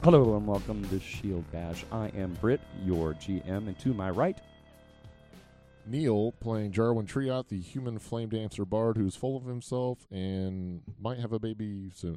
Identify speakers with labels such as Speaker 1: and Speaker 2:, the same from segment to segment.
Speaker 1: Hello and welcome to Shield Bash. I am Britt, your GM, and to my right,
Speaker 2: Neil playing Jarwin Triot, the human flame dancer bard who's full of himself and might have a baby soon.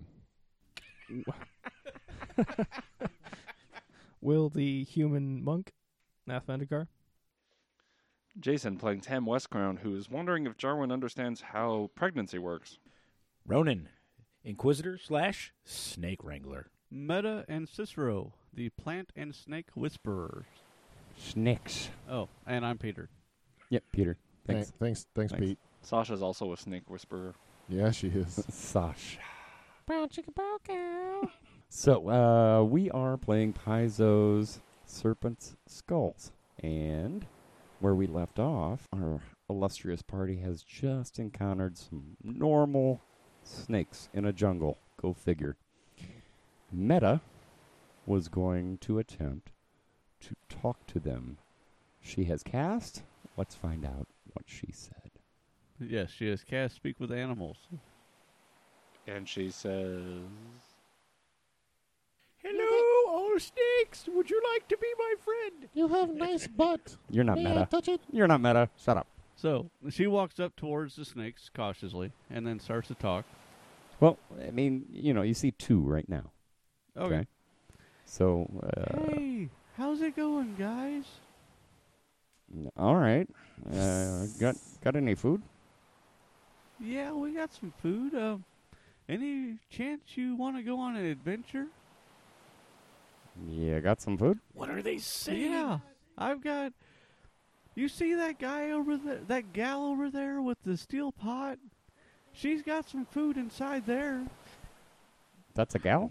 Speaker 3: Will the human monk, Nath Vendikar?
Speaker 4: Jason playing Tam Westcrown, who is wondering if Jarwin understands how pregnancy works.
Speaker 5: Ronan, Inquisitor / Snake Wrangler.
Speaker 6: Meta and Cicero, the plant and snake whisperers.
Speaker 1: Snakes.
Speaker 6: Oh, and I'm Peter.
Speaker 1: Yep, Peter. Thanks.
Speaker 2: Thanks, Pete.
Speaker 4: Sasha's also a snake whisperer.
Speaker 2: Yeah, she is.
Speaker 1: Sasha. So, we are playing Paizo's Serpent's Skulls. And where we left off, our illustrious party has just encountered some normal snakes in a jungle. Go figure. Meta was going to attempt to talk to them. She has cast. Let's find out what she said.
Speaker 6: Yes, she has cast Speak with Animals.
Speaker 4: And she says,
Speaker 5: Hello, all snakes. Would you like to be my friend?
Speaker 2: You have nice butt.
Speaker 1: You're not
Speaker 2: May I
Speaker 1: Meta.
Speaker 2: touch it?
Speaker 1: You're not Meta. Shut up.
Speaker 6: So, she walks up towards the snakes cautiously and then starts to talk.
Speaker 1: Well, I mean, you see two right now.
Speaker 6: Okay.
Speaker 1: So,
Speaker 6: Hey, how's it going, guys?
Speaker 1: all right. Got any food?
Speaker 6: Yeah, we got some food. Any chance you want to go on an adventure?
Speaker 1: Yeah, got some food?
Speaker 5: What are they saying?
Speaker 6: Yeah, I've got... You see that guy over there, that gal over there with the steel pot? She's got some food inside there.
Speaker 1: That's a gal?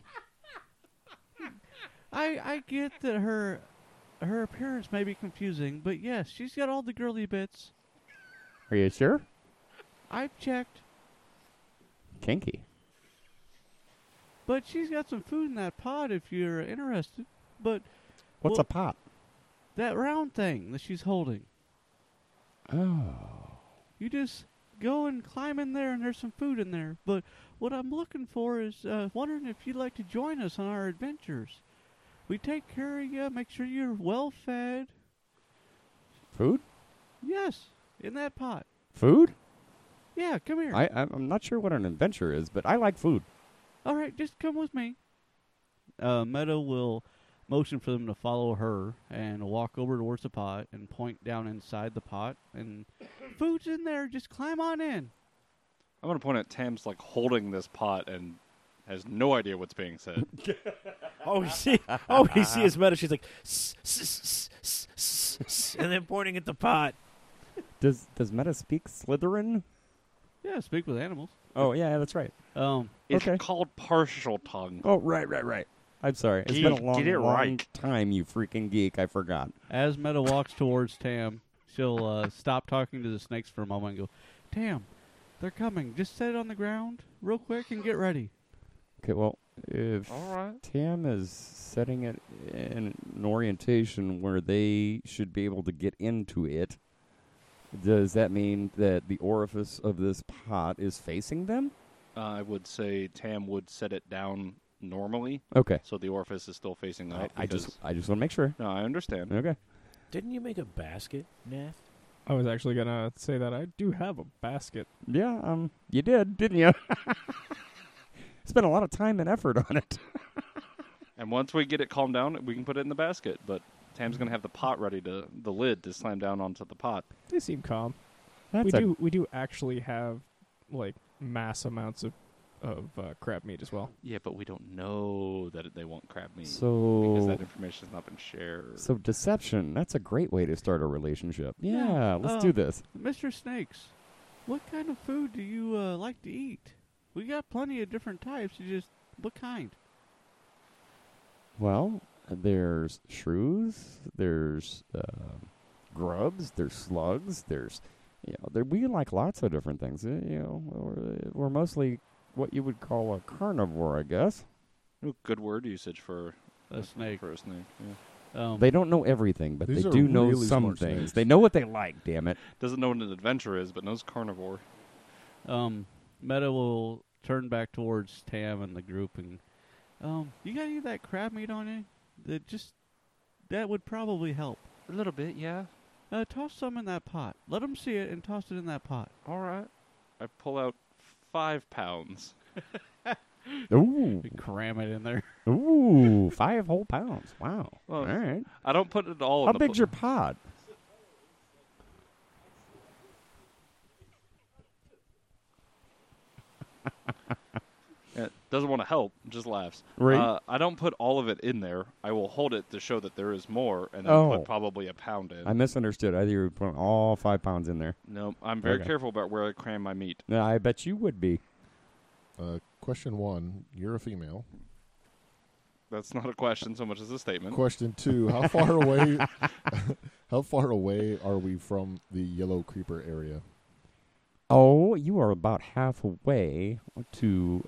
Speaker 6: I get that her appearance may be confusing, but yes, she's got all the girly bits.
Speaker 1: Are you sure?
Speaker 6: I've checked,
Speaker 1: Kinky.
Speaker 6: but she's got some food in that pot if you're interested. But
Speaker 1: What's
Speaker 6: Well-
Speaker 1: a pot?
Speaker 6: that round thing that she's holding,
Speaker 1: Oh.
Speaker 6: you just go and climb in there and there's some food in there. But what I'm looking for is wondering if you'd like to join us on our adventures. We take care of you, make sure you're well fed.
Speaker 1: Food?
Speaker 6: Yes, in that pot.
Speaker 1: Food?
Speaker 6: Yeah, come here.
Speaker 1: I'm not sure what an adventure is, but I like food.
Speaker 6: All right, just come with me. Meta will motion for them to follow her and walk over towards the pot and point down inside the pot. And food's in there. Just climb on in.
Speaker 4: I'm going to point at Tam's holding this pot and has no idea what's being said.
Speaker 5: You see his Meta. She's like, and then pointing at the pot.
Speaker 1: Does Meta speak Slytherin?
Speaker 6: Yeah, speak with animals.
Speaker 1: Oh, yeah, that's right.
Speaker 4: It's
Speaker 1: Okay.
Speaker 4: called partial tongue.
Speaker 1: Oh, right. I'm sorry. It's been a
Speaker 4: Geek,
Speaker 1: long,
Speaker 4: get it
Speaker 1: long
Speaker 4: right.
Speaker 1: time, you freaking geek. I forgot.
Speaker 6: As Meta walks towards Tam, she'll stop talking to the snakes for a moment and go, Tam, they're coming. Just set it on the ground real quick and get ready.
Speaker 1: Okay, well, if
Speaker 4: All right.
Speaker 1: Tam is setting it in an orientation where they should be able to get into it, does that mean that the orifice of this pot is facing them?
Speaker 4: I would say Tam would set it down normally,
Speaker 1: Okay.
Speaker 4: so the orifice is still facing up.
Speaker 1: I just
Speaker 4: because-
Speaker 1: want to make sure.
Speaker 4: No, I understand.
Speaker 1: Okay.
Speaker 5: Didn't you make a basket, Nath?
Speaker 3: I was actually going to say that I do have a basket.
Speaker 1: Yeah, you did, didn't you? Spent a lot of time and effort on it.
Speaker 4: And once we get it calmed down, we can put it in the basket. But Tam's going to have the pot ready the lid to slam down onto the pot.
Speaker 3: They seem calm.
Speaker 1: That's
Speaker 3: We do actually have mass amounts of crab meat as well.
Speaker 4: Yeah, but we don't know that they want crab meat. because
Speaker 1: So,
Speaker 4: that information has not been shared.
Speaker 1: so deception, that's a great way to start a relationship. Yeah, let's do this.
Speaker 6: Mr. Snakes, what kind of food do you like to eat? We got plenty of different types. What kind?
Speaker 1: Well, there's shrews, there's grubs, there's slugs, there's, we like lots of different things. We're mostly what you would call a carnivore, I guess.
Speaker 4: Ooh, good word usage for
Speaker 6: A snake.
Speaker 4: For a snake, yeah.
Speaker 1: They don't know everything, but
Speaker 2: These
Speaker 1: they
Speaker 2: are
Speaker 1: do know
Speaker 2: really
Speaker 1: some
Speaker 2: smart
Speaker 1: things.
Speaker 2: snakes.
Speaker 1: They know what they like, damn it.
Speaker 4: Doesn't know what an adventure is, but knows carnivore.
Speaker 6: Meta will turn back towards Tam and the group and You got any of that crab meat on you? That would probably help.
Speaker 4: A little bit, yeah.
Speaker 6: Toss some in that pot. Let them see it and toss it in that pot.
Speaker 4: All right. I pull out 5 pounds.
Speaker 1: Ooh.
Speaker 6: We cram it in there.
Speaker 1: Ooh, 5 whole pounds. Wow.
Speaker 4: Well,
Speaker 1: All right.
Speaker 4: I don't put it all
Speaker 1: How
Speaker 4: in the
Speaker 1: big's your pod?
Speaker 4: It doesn't want to help, just laughs.
Speaker 1: Right.
Speaker 4: I don't put all of it in there. I will hold it to show that there is more, and then
Speaker 1: Oh.
Speaker 4: put probably a pound in.
Speaker 1: I misunderstood. I thought you were putting all 5 pounds in there.
Speaker 4: No, I'm very
Speaker 1: Okay.
Speaker 4: careful about where I cram my meat.
Speaker 1: No, I bet you would be.
Speaker 2: Question 1, you're a female.
Speaker 4: That's not a question so much as a statement.
Speaker 2: Question 2, how far away how far away are we from the yellow creeper area?
Speaker 1: Oh, you are about halfway to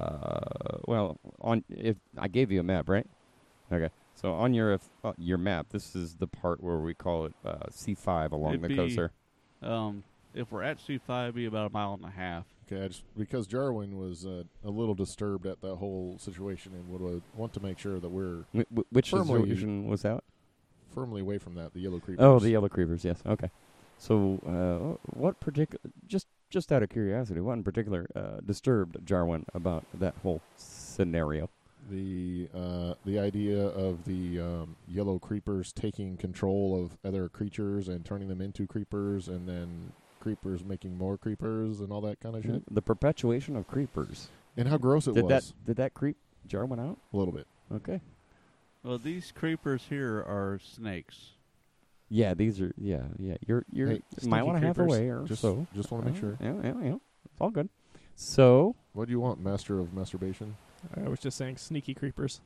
Speaker 1: if I gave you a map, right? Okay. So on your map, this is the part where we call it C5 along
Speaker 6: It'd
Speaker 1: the coast
Speaker 6: be-
Speaker 1: there.
Speaker 6: If we're at C5, it'd be about 1.5 miles.
Speaker 2: Okay, because Jarwin was a little disturbed at that whole situation and would want to make sure that we're
Speaker 1: Which
Speaker 2: firmly-
Speaker 1: situation was that?
Speaker 2: firmly away from that, the yellow creepers.
Speaker 1: Oh, the yellow creepers. Yes. Okay. So, what particular? Just out of curiosity, what in particular disturbed Jarwin about that whole scenario?
Speaker 2: The idea of the yellow creepers taking control of other creatures and turning them into creepers, and then creepers making more creepers and all that kind of shit.
Speaker 1: The perpetuation of creepers.
Speaker 2: And how gross it was.
Speaker 1: Did that creep Jarwin out?
Speaker 2: A little bit.
Speaker 1: Okay.
Speaker 6: Well, these creepers here are snakes.
Speaker 1: Yeah, these are. Yeah. You're
Speaker 2: Hey,
Speaker 1: a mile and a half
Speaker 3: creepers.
Speaker 1: away or
Speaker 2: Just
Speaker 1: so.
Speaker 2: just want to make sure.
Speaker 1: Yeah. It's all good. So,
Speaker 2: What do you want, Master of Masturbation?
Speaker 3: I was just saying sneaky creepers.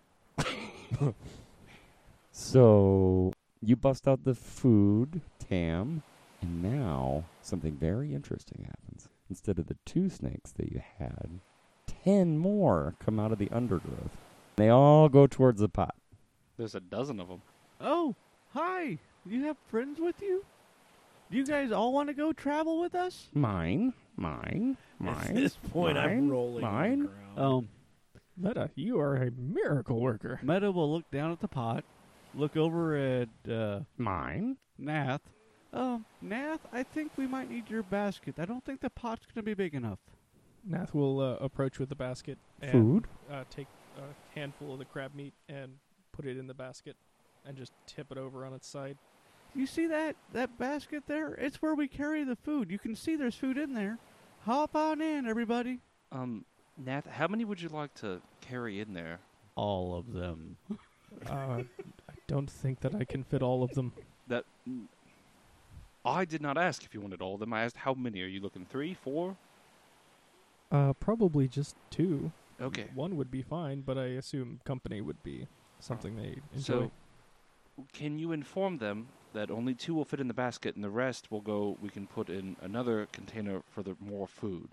Speaker 1: so you bust out the food, Tam, and now something very interesting happens. Instead of the 2 snakes that you had, 10 more come out of the undergrowth. They all go towards the pot.
Speaker 4: There's a dozen of them.
Speaker 6: Oh, hi. You have friends with you? Do you guys all want to go travel with us?
Speaker 1: Mine.
Speaker 5: At this point, I'm rolling on the ground.
Speaker 3: Meta, you are a miracle worker.
Speaker 6: Meta will look down at the pot, look over at
Speaker 1: Mine.
Speaker 6: Nath. Nath, I think we might need your basket. I don't think the pot's going to be big enough.
Speaker 3: Nath will approach with the basket and
Speaker 1: Food.
Speaker 3: take a handful of the crab meat and put it in the basket and just tip it over on its side.
Speaker 6: You see that basket there? It's where we carry the food. You can see there's food in there. Hop on in, everybody.
Speaker 4: Nath, how many would you like to carry in there?
Speaker 6: All of them.
Speaker 3: I don't think that I can fit all of them.
Speaker 4: That I did not ask if you wanted all of them. I asked how many. Are you looking 3, 4?
Speaker 3: Probably just 2.
Speaker 4: Okay.
Speaker 3: 1 would be fine, but I assume company would be something they enjoy.
Speaker 4: So, can you inform them that only 2 will fit in the basket, and the rest will go? We can put in another container for the more food.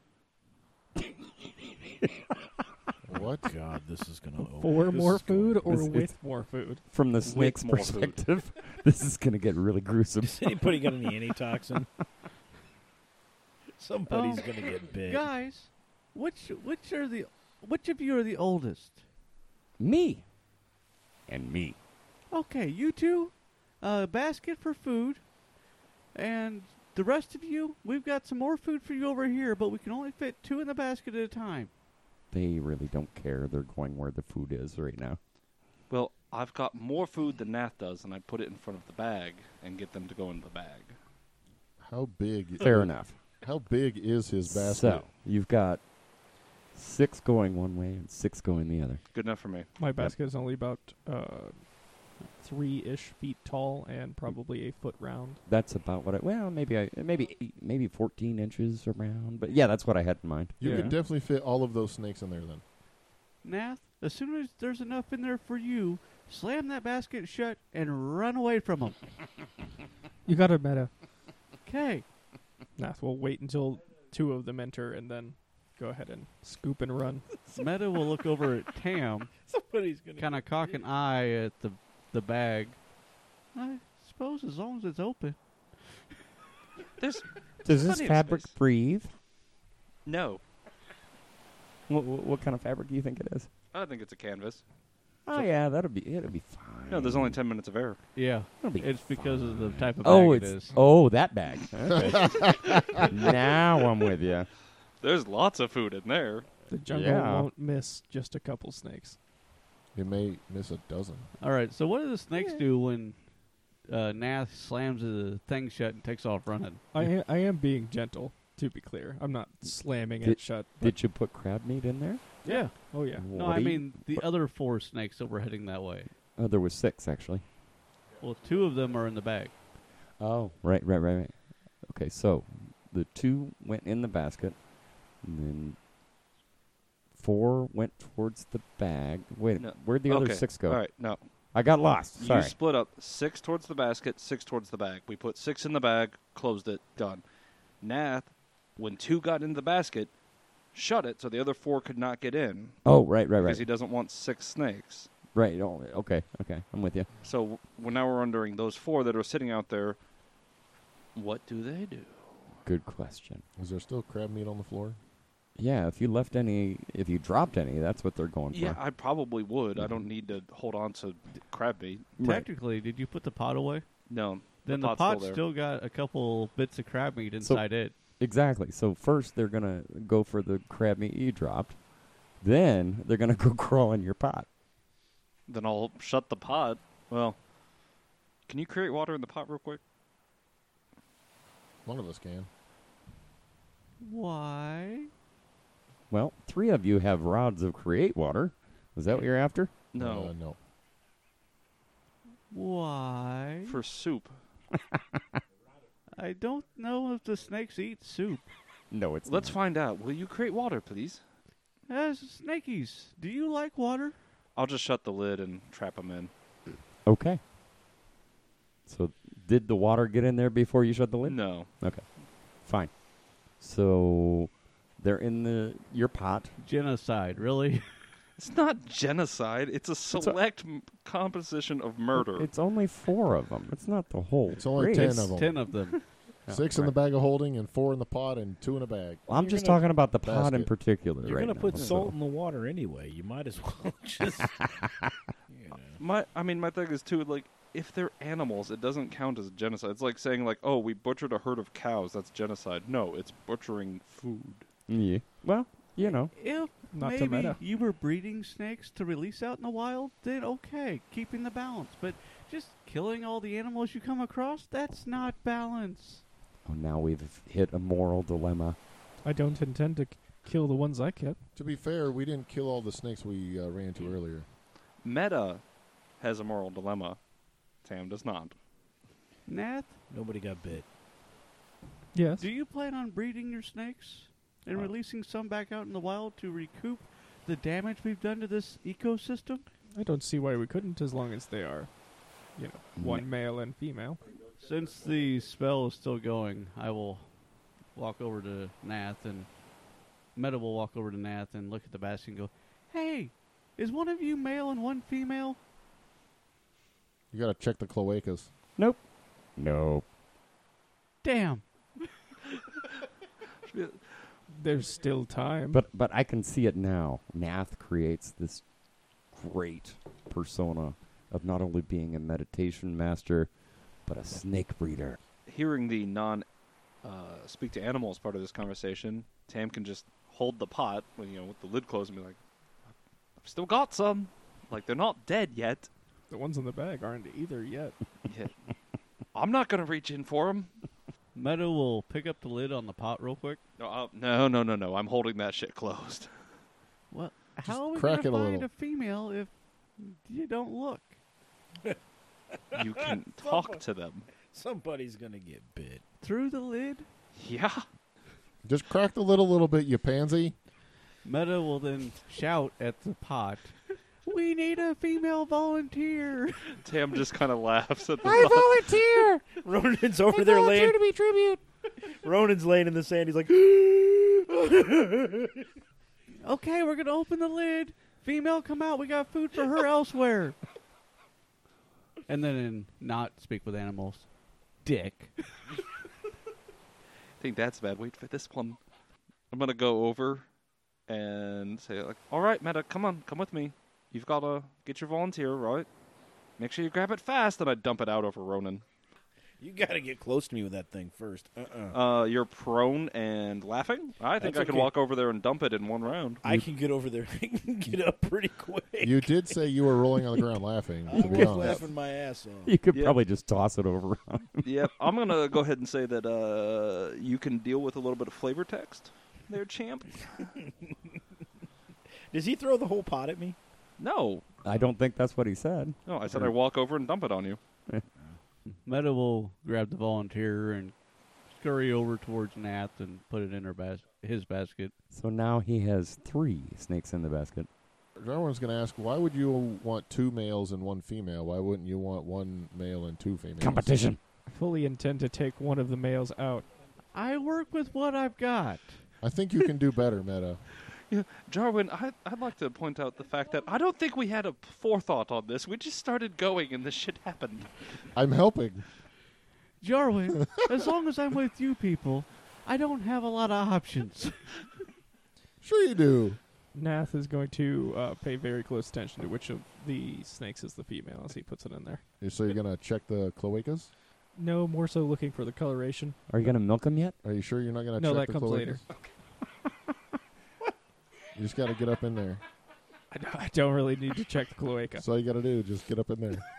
Speaker 2: What?
Speaker 5: God, this is going to open.
Speaker 3: For
Speaker 2: This
Speaker 3: more
Speaker 2: is going-
Speaker 3: food or
Speaker 1: this-
Speaker 3: with more food?
Speaker 1: From the snake's
Speaker 4: more food.
Speaker 1: perspective, this is going to get really gruesome.
Speaker 5: Is anybody got any antitoxin? Somebody's
Speaker 6: Oh,
Speaker 5: going to get bit.
Speaker 6: Guys, which of you are the oldest?
Speaker 1: Me. And me.
Speaker 6: Okay, you two, basket for food, and the rest of you, we've got some more food for you over here, but we can only fit 2 in the basket at a time.
Speaker 1: They really don't care. They're going where the food is right now.
Speaker 4: Well, I've got more food than Nath does, and I put it in front of the bag and get them to go in the bag.
Speaker 2: How big?
Speaker 1: Fair enough.
Speaker 2: How big is his basket?
Speaker 1: So, you've got 6 going one way and 6 going the other.
Speaker 4: Good enough for me.
Speaker 3: My basket is only about 3-ish feet tall and probably a foot round.
Speaker 1: That's about what maybe 14 inches around. But yeah, that's what I had in mind.
Speaker 2: You
Speaker 3: Yeah.
Speaker 2: could definitely fit all of those snakes in there then.
Speaker 6: Nath, as soon as there's enough in there for you, slam that basket shut and run away from them.
Speaker 3: You got it, Meta.
Speaker 6: Okay.
Speaker 3: Nath will wait until 2 of them enter and then go ahead and scoop and run.
Speaker 6: Meta will look over at Tam,
Speaker 5: Somebody's going to
Speaker 6: kind of cock an eye at the bag. I suppose as long as it's open.
Speaker 4: There's
Speaker 1: Does this
Speaker 4: plenty of
Speaker 1: fabric
Speaker 4: space.
Speaker 1: breathe?
Speaker 4: No.
Speaker 1: What kind of fabric do you think it is?
Speaker 4: I think it's a canvas.
Speaker 1: Oh yeah, it'll be fine.
Speaker 4: No, there's only 10 minutes of air.
Speaker 6: Yeah,
Speaker 1: It'll be
Speaker 6: it's because of the type of bag
Speaker 1: Oh,
Speaker 6: it
Speaker 1: it's
Speaker 6: is.
Speaker 1: that bag. Okay. Now I'm with you.
Speaker 4: There's lots of food in there.
Speaker 3: The jungle
Speaker 1: Yeah.
Speaker 3: won't miss just a couple snakes.
Speaker 2: You may miss a dozen.
Speaker 6: All right, so what do the snakes do when Nath slams the thing shut and takes off running?
Speaker 3: I am being gentle, to be clear. I'm not slamming
Speaker 1: Did-
Speaker 3: it shut.
Speaker 1: Did you put crab meat in there?
Speaker 3: Yeah. Oh, yeah.
Speaker 6: No,
Speaker 1: What
Speaker 6: I
Speaker 1: do you-
Speaker 6: mean the other 4 snakes that were heading that way.
Speaker 1: Oh, there was 6 actually.
Speaker 6: Well, 2 of them are in the bag.
Speaker 1: Oh, right. Okay, so the 2 went in the basket, and then 4 went towards the bag. Wait,
Speaker 4: No.
Speaker 1: where'd the other
Speaker 4: Okay.
Speaker 1: 6 go?
Speaker 4: All right, no.
Speaker 1: I got lost. Sorry.
Speaker 4: You split up 6 towards the basket, 6 towards the bag. We put 6 in the bag, closed it, done. Nath, when 2 got into the basket, shut it so the other 4 could not get in
Speaker 1: Oh, right.
Speaker 4: because he doesn't want 6 snakes.
Speaker 1: Right. Oh, okay. I'm with you.
Speaker 4: So now we're wondering those 4 that are sitting out there, what do they do?
Speaker 1: Good question.
Speaker 2: Is there still crab meat on the floor?
Speaker 1: Yeah, if you dropped any, that's what they're going
Speaker 4: Yeah,
Speaker 1: for.
Speaker 4: I probably would. I don't need to hold on to crab meat.
Speaker 1: Right.
Speaker 6: Technically, did you put the pot away?
Speaker 4: No.
Speaker 6: Then the
Speaker 4: pot's
Speaker 6: pot's
Speaker 4: there.
Speaker 6: still got a couple bits of crab meat inside it.
Speaker 1: Exactly. So first they're gonna go for the crab meat you dropped. Then they're gonna go crawl in your pot.
Speaker 4: Then I'll shut the pot. Well, can you create water in the pot real quick?
Speaker 2: One of us can.
Speaker 6: Why?
Speaker 1: Well, 3 of you have rods of create water. Is that what you're after?
Speaker 4: No.
Speaker 2: No.
Speaker 6: Why?
Speaker 4: For soup.
Speaker 6: I don't know if the snakes eat soup.
Speaker 1: No, it's
Speaker 4: Let's find out. Will you create water, please?
Speaker 6: Snakies, do you like water?
Speaker 4: I'll just shut the lid and trap them in.
Speaker 1: Okay. So did the water get in there before you shut the lid?
Speaker 4: No.
Speaker 1: Okay. Fine. So they're in your pot.
Speaker 6: Genocide, really?
Speaker 4: It's not genocide. It's a select composition of murder.
Speaker 1: It's only 4 of them. It's not the whole.
Speaker 2: It's only
Speaker 1: race.
Speaker 2: 10 of them.
Speaker 6: 10 of them.
Speaker 2: 6 in the bag of holding and 4 in the pot and 2 in a bag.
Speaker 1: I'm
Speaker 5: You're
Speaker 1: just
Speaker 5: gonna-
Speaker 1: talking about the pot in
Speaker 2: basket.
Speaker 1: particular.
Speaker 5: You're
Speaker 1: right
Speaker 5: gonna
Speaker 1: now,
Speaker 5: put
Speaker 1: so-
Speaker 5: salt in the water anyway. You might as well just. You know.
Speaker 4: My thing is too, like, if they're animals, it doesn't count as genocide. It's like saying, like, oh, we butchered a herd of cows. That's genocide. No, it's butchering food.
Speaker 1: Yeah. Well, you know.
Speaker 6: If
Speaker 3: Not
Speaker 6: maybe
Speaker 3: tomato.
Speaker 6: you were breeding snakes to release out in the wild, then okay, keeping the balance. But just killing all the animals you come across, that's not balance.
Speaker 1: Oh, now we've hit a moral dilemma.
Speaker 3: I don't intend to kill the ones I kept.
Speaker 2: To be fair, we didn't kill all the snakes we ran to earlier.
Speaker 4: Meta has a moral dilemma. Tam does not.
Speaker 6: Nath,
Speaker 5: Nobody got bit.
Speaker 3: Yes.
Speaker 6: do you plan on breeding your snakes and releasing some back out in the wild to recoup the damage we've done to this ecosystem?
Speaker 3: I don't see why we couldn't as long as they are, one male and female.
Speaker 6: Since the spell is still going, I will walk over to Nath and Meta will walk over to Nath and look at the basket and go, "Hey, is one of you male and one female?"
Speaker 2: You got to check the cloacas.
Speaker 1: Nope.
Speaker 6: Damn.
Speaker 3: There's still time.
Speaker 1: But I can see it now. Nath creates this great persona of not only being a meditation master, but a snake breeder.
Speaker 4: Hearing the speak to animals part of this conversation, Tam can just hold the pot with the lid closed and be like, "I've still got some. Like, they're not dead yet.
Speaker 3: the ones in the bag aren't either yet.
Speaker 4: Yeah. I'm not gonna reach in for them.
Speaker 6: Meta will pick up the lid on the pot real quick.
Speaker 4: No. I'm holding that shit closed.
Speaker 6: Well, how are we
Speaker 2: crack
Speaker 6: going
Speaker 2: it a
Speaker 6: to find
Speaker 2: little.
Speaker 6: a female if you don't look?
Speaker 4: You can talk to them.
Speaker 5: Somebody's gonna get bit.
Speaker 6: Through the lid?
Speaker 4: Yeah.
Speaker 2: Just crack the lid a little bit, you pansy.
Speaker 6: Meta will then shout at the pot, "We need a female volunteer!"
Speaker 4: Tam just kind of laughs at the thought.
Speaker 5: Volunteer! Ronan's over there laying. To be tribute. Ronan's laying in the sand. He's like,
Speaker 6: Okay, we're going to open the lid. Female, come out. We got food for her elsewhere. And then in not speak with animals, dick.
Speaker 4: I think that's bad. Wait for this one. I'm gonna go over and say, like, all right, Meta, come on, come with me. You've got to get your volunteer, right? Make sure you grab it fast, and I dump it out over Ronan.
Speaker 5: You got to get close to me with that thing first.
Speaker 4: You're prone and laughing? I think
Speaker 5: That's
Speaker 4: I can
Speaker 5: okay.
Speaker 4: walk over there and dump it in one round.
Speaker 5: I can get over there and get up pretty quick.
Speaker 2: You did say you were rolling on the ground laughing,
Speaker 5: I
Speaker 2: to be
Speaker 5: was
Speaker 2: honest.
Speaker 5: laughing my ass off.
Speaker 1: You could
Speaker 4: Yeah.
Speaker 1: probably just toss it over.
Speaker 4: Yep, I'm going to go ahead and say that you can deal with a little bit of flavor text there, champ.
Speaker 5: Does he throw the whole pot at me?
Speaker 4: No.
Speaker 1: I don't think that's what he said.
Speaker 4: No, I said I walk over and dump it on you.
Speaker 6: Meta will grab the volunteer and scurry over towards Nath and put it in his basket.
Speaker 1: So now he has 3 snakes in the basket.
Speaker 2: Everyone's going to ask, why would you want 2 males and 1 female? Why wouldn't you want 1 male and 2 females?
Speaker 1: Competition.
Speaker 3: I fully intend to take one of the males out.
Speaker 6: I work with what I've got.
Speaker 2: I think you can do better, Meta.
Speaker 4: Jarwin, I'd like to point out the fact that I don't think we had a forethought on this. We just started going and this shit happened.
Speaker 2: I'm helping.
Speaker 6: Jarwin, as long as I'm with you people, I don't have a lot of options.
Speaker 2: Sure you do.
Speaker 3: Nath is going to pay very close attention to which of the snakes is the female as he puts it in there.
Speaker 2: So you're going to check the cloacas?
Speaker 3: No, more so looking for the coloration.
Speaker 1: Are you going to milk him yet?
Speaker 2: Are you sure you're not going to
Speaker 3: No,
Speaker 2: check
Speaker 3: that
Speaker 2: the
Speaker 3: comes
Speaker 2: cloacas?
Speaker 3: later.
Speaker 2: You just got to get up in there.
Speaker 3: I don't really need to check the cloaca.
Speaker 2: That's all you got to do. Just get up in there.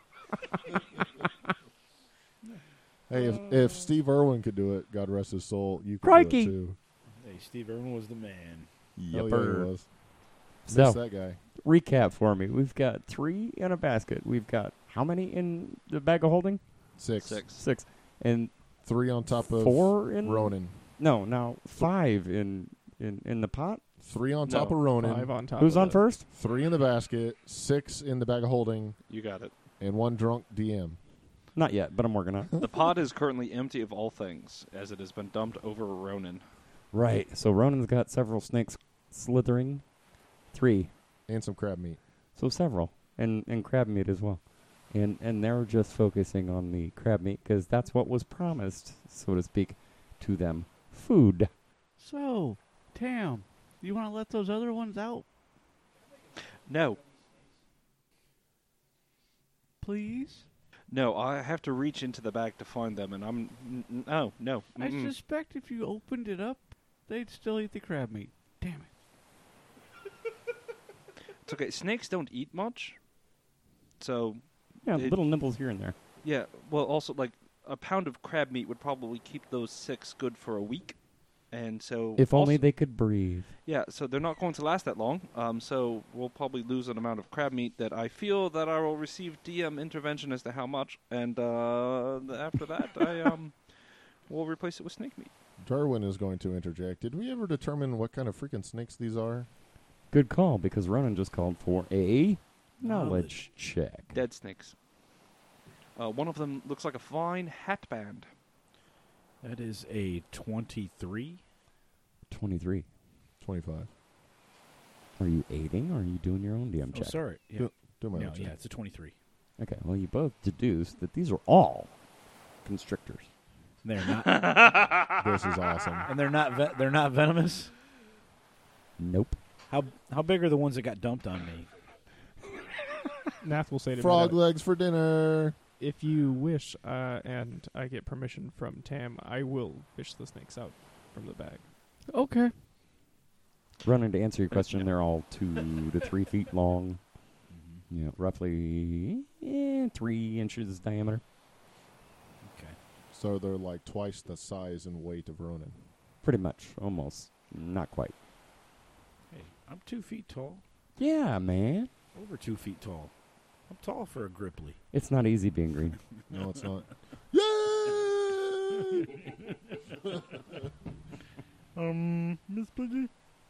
Speaker 2: Hey, if Steve Irwin could do it, God rest his soul, you could
Speaker 1: Crikey.
Speaker 2: do it too.
Speaker 5: Hey, Steve Irwin was the man.
Speaker 2: Hell yeah, he was.
Speaker 1: So,
Speaker 2: Miss that guy.
Speaker 1: recap for me. We've got 3 in a basket. We've got how many in the bag of holding?
Speaker 2: 6.
Speaker 1: 6. And
Speaker 2: 3 on top of
Speaker 1: 4 in
Speaker 2: Ronan.
Speaker 1: No, now 5 in the pot.
Speaker 2: 3 on
Speaker 4: No,
Speaker 2: top of Ronan.
Speaker 3: 5 on top.
Speaker 1: Who's
Speaker 3: of
Speaker 1: on
Speaker 3: that.
Speaker 1: first?
Speaker 2: 3 in the basket. 6 in the bag of holding.
Speaker 4: You got it.
Speaker 2: And 1 drunk DM.
Speaker 1: Not yet, but I'm working on it.
Speaker 4: The pod is currently empty of all things, as it has been dumped over Ronan.
Speaker 1: Right. So Ronan's got several snakes slithering. 3.
Speaker 2: And some crab meat.
Speaker 1: So several. And crab meat as well. And they're just focusing on the crab meat because that's what was promised, so to speak, to them. Food.
Speaker 6: So, Tam, you want to let those other ones out,
Speaker 4: No.
Speaker 6: please?
Speaker 4: No, I have to reach into the bag to find them, and no.
Speaker 6: I
Speaker 4: Mm-mm.
Speaker 6: suspect if you opened it up, they'd still eat the crab meat. Damn it.
Speaker 4: It's okay. Snakes don't eat much. So,
Speaker 1: Yeah,
Speaker 4: It-
Speaker 1: little nibbles here and there.
Speaker 4: yeah. Well, also, like, a pound of crab meat would probably keep those 6 good for a week. And so...
Speaker 1: If only
Speaker 4: also-
Speaker 1: they could breathe.
Speaker 4: Yeah, so they're not going to last that long. So we'll probably lose an amount of crab meat that I feel that I will receive DM intervention as to how much. And after that, we'll replace it with snake meat.
Speaker 2: Darwin is going to interject. Did we ever determine what kind of freaking snakes these are?
Speaker 1: Good call, because Ronan just called for a knowledge check.
Speaker 4: Dead snakes. One of them looks like a fine hat band.
Speaker 5: That is a 23.
Speaker 1: 23.
Speaker 2: 25.
Speaker 1: Are you aiding or are you doing your own DM
Speaker 5: Oh,
Speaker 1: check?
Speaker 5: sorry. Yeah.
Speaker 2: Do my
Speaker 5: No,
Speaker 2: own check.
Speaker 5: yeah, it's a 23.
Speaker 1: Okay, well, you both deduced that these are all constrictors.
Speaker 5: They're not,
Speaker 2: This is awesome.
Speaker 5: and they're not venomous.
Speaker 1: Nope.
Speaker 5: How big are the ones that got dumped on me?
Speaker 3: Nath will say to
Speaker 2: Frog
Speaker 3: me,
Speaker 2: legs for dinner.
Speaker 3: if you wish, and I get permission from Tam, I will fish the snakes out from the bag.
Speaker 6: Okay.
Speaker 1: Ronan, to answer your question, they're all 2 to 3 feet long.
Speaker 5: Mm-hmm.
Speaker 1: Yeah, roughly 3 inches diameter.
Speaker 5: Okay.
Speaker 2: So they're like twice the size and weight of Ronan.
Speaker 1: Pretty much, almost. Not quite.
Speaker 5: Hey, I'm 2 feet tall.
Speaker 1: Yeah, man.
Speaker 5: Over 2 feet tall. I'm tall for a Gripply.
Speaker 1: It's not easy being green.
Speaker 2: No, it's not. Yay!
Speaker 5: Miss Piggy?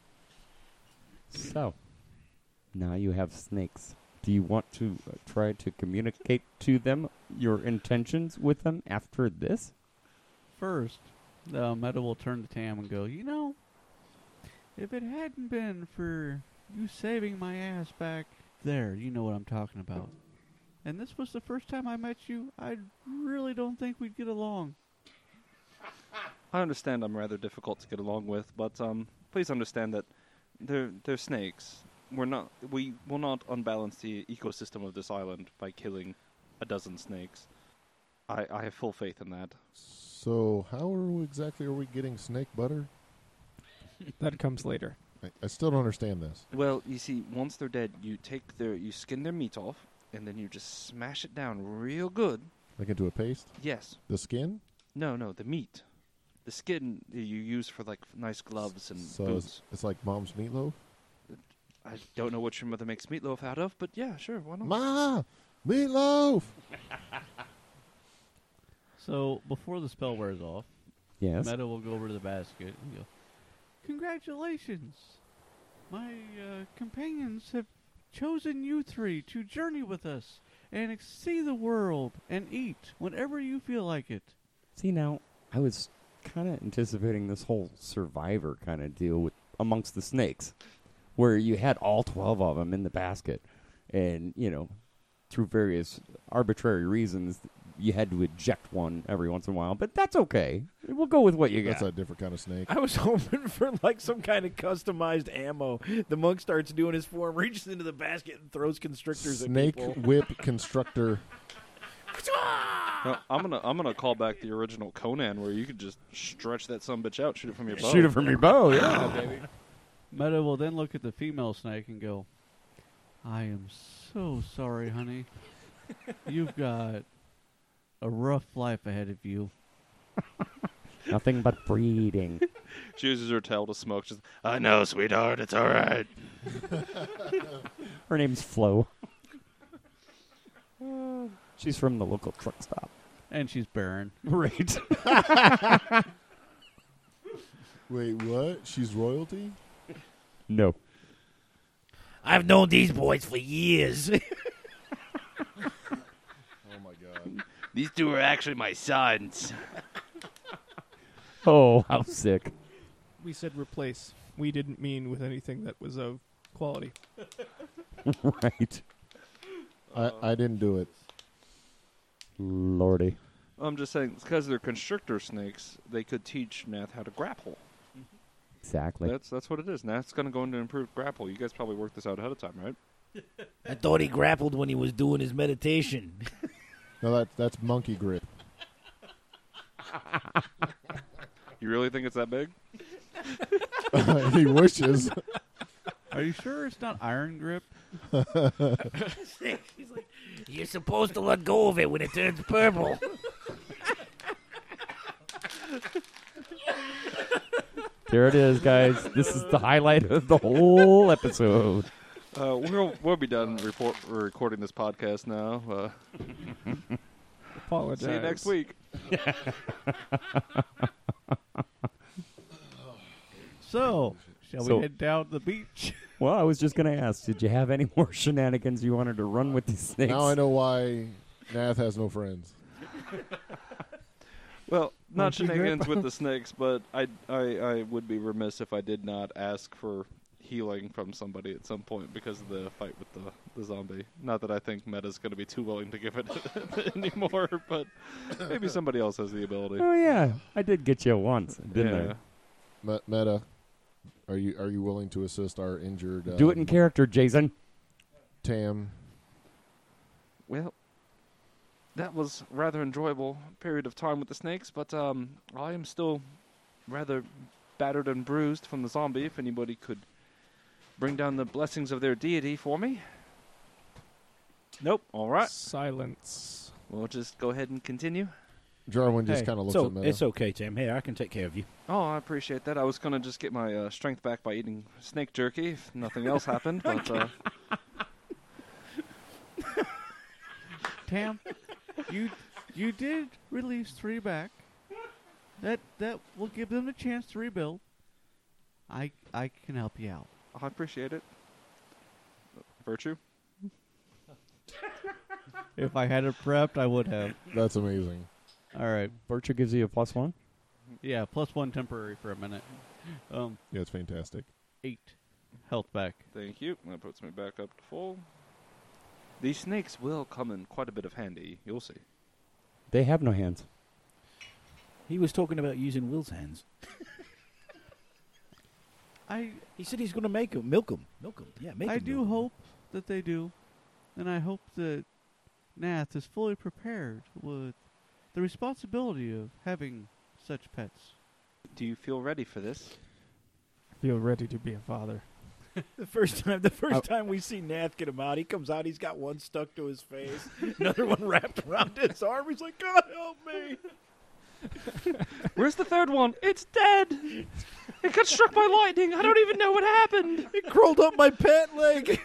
Speaker 1: So, now you have snakes. Do you want to try to communicate to them your intentions with them after this?
Speaker 6: First, Meta will turn to Tam and go, you know, if it hadn't been for you saving my ass back there, you know what I'm talking about. And this was the first time I met you, I really don't think we'd get along.
Speaker 4: I understand I'm rather difficult to get along with, but please understand that they're snakes. We will not unbalance the ecosystem of this island by killing a dozen snakes. I have full faith in that.
Speaker 2: So exactly are we getting snake butter?
Speaker 3: That comes later.
Speaker 2: I still don't understand this.
Speaker 4: Well, you see, once they're dead, you skin their meat off, and then you just smash it down real good.
Speaker 2: Like into a paste?
Speaker 4: Yes.
Speaker 2: The skin?
Speaker 4: No, the meat. The skin you use for like nice gloves and
Speaker 2: So
Speaker 4: boots.
Speaker 2: it's like mom's meatloaf?
Speaker 4: I don't know what your mother makes meatloaf out of, but yeah, sure, why not?
Speaker 2: Ma! Meatloaf!
Speaker 6: So before the spell wears off,
Speaker 1: Yes.
Speaker 6: Meta will go over to the basket and go, "Congratulations! My companions have chosen you three to journey with us and see the world and eat whenever you feel like it."
Speaker 1: See, now, I was kind of anticipating this whole survivor kind of deal with amongst the snakes, where you had all 12 of them in the basket, and, through various arbitrary reasons, you had to eject one every once in a while, but that's okay. We'll go with what you got.
Speaker 2: That's a different kind of snake.
Speaker 5: I was hoping for like some kind of customized ammo. The monk starts doing his form, reaches into the basket, and throws constrictors
Speaker 2: Snake
Speaker 5: at people.
Speaker 2: whip constructor.
Speaker 4: Well, I'm gonna call back the original Conan, where you could just stretch that sumbitch out, shoot it from your bow.
Speaker 1: Shoot it from your bow, yeah, baby.
Speaker 6: Meta will then look at the female snake and go, "I am so sorry, honey. You've got a rough life ahead of you."
Speaker 1: Nothing but breeding.
Speaker 4: She uses her tail to smoke. Just, I know, sweetheart, it's all right.
Speaker 1: Her name's Flo. She's from the local truck stop.
Speaker 6: And she's barren.
Speaker 1: Right.
Speaker 2: Wait, what? She's royalty?
Speaker 1: No.
Speaker 5: I've known these boys for years.
Speaker 2: Oh my god.
Speaker 4: These two are actually my sons.
Speaker 1: Oh, how sick.
Speaker 3: We said replace. We didn't mean with anything that was of quality.
Speaker 1: Right.
Speaker 2: I didn't do it.
Speaker 1: Lordy.
Speaker 4: I'm just saying, because they're constrictor snakes, they could teach Nath how to grapple.
Speaker 1: Exactly.
Speaker 4: That's what it is. Nath's going to go into improved grapple. You guys probably worked this out ahead of time, right?
Speaker 5: I thought he grappled when he was doing his meditation.
Speaker 2: No, that's monkey grip.
Speaker 4: You really think it's that big?
Speaker 2: He wishes.
Speaker 6: Are you sure it's not iron grip?
Speaker 5: He's like, you're supposed to let go of it when it turns purple.
Speaker 1: There it is, guys. This is the highlight of the whole episode.
Speaker 4: We'll be done recording this podcast now.
Speaker 3: Apologize.
Speaker 4: See you next week.
Speaker 6: So, shall
Speaker 1: So-
Speaker 6: we head down to the beach?
Speaker 1: Well, I was just going to ask, did you have any more shenanigans you wanted to run with these snakes?
Speaker 2: Now I know why Nath has no friends.
Speaker 4: Well, not
Speaker 3: Monkey grip.
Speaker 4: shenanigans with the snakes, but I would be remiss if I did not ask for healing from somebody at some point because of the fight with the zombie. Not that I think Meta's going to be too willing to give it anymore, but maybe somebody else has the ability.
Speaker 1: Oh, yeah. I did get you once, didn't I?
Speaker 2: Meta, are you willing to assist our injured?
Speaker 1: Do it in character, Jason.
Speaker 2: Tam.
Speaker 4: Well, that was rather enjoyable period of time with the snakes, but I am still rather battered and bruised from the zombie. If anybody could bring down the blessings of their deity for me. Nope. All right.
Speaker 3: Silence.
Speaker 4: We'll just go ahead and continue.
Speaker 2: Jarwin just
Speaker 5: Hey,
Speaker 2: kind of looks
Speaker 5: so
Speaker 2: at Meta.
Speaker 5: it's okay, Tim. Hey, I can take care of you.
Speaker 4: Oh, I appreciate that. I was going to just get my strength back by eating snake jerky if nothing else happened, but
Speaker 6: Tam, you did release 3 back. That will give them a chance to rebuild. I can help you out.
Speaker 4: I appreciate it. Virtue?
Speaker 6: If I had it prepped, I would have.
Speaker 2: That's amazing.
Speaker 6: All right.
Speaker 1: Virtue gives you a +1.
Speaker 6: Yeah, +1 temporary for a minute.
Speaker 2: Yeah, it's fantastic.
Speaker 6: 8 health back.
Speaker 4: Thank you. That puts me back up to full. These snakes will come in quite a bit of handy. You'll see.
Speaker 1: They have no hands.
Speaker 5: He was talking about using Will's hands. He said he's going to make him, milk him. Yeah, make him.
Speaker 6: I do
Speaker 5: milk 'em.
Speaker 6: hope that they do, and I hope that Nath is fully prepared with the responsibility of having such pets.
Speaker 4: Do you feel ready for this?
Speaker 3: Feel ready to be a father.
Speaker 5: The first time we see Nath get him out, he comes out. He's got one stuck to his face, another one wrapped around his arm. He's like, "God help me!"
Speaker 4: Where's the third one? It's dead. It got struck by lightning. I don't even know what happened.
Speaker 5: It crawled up my pant leg.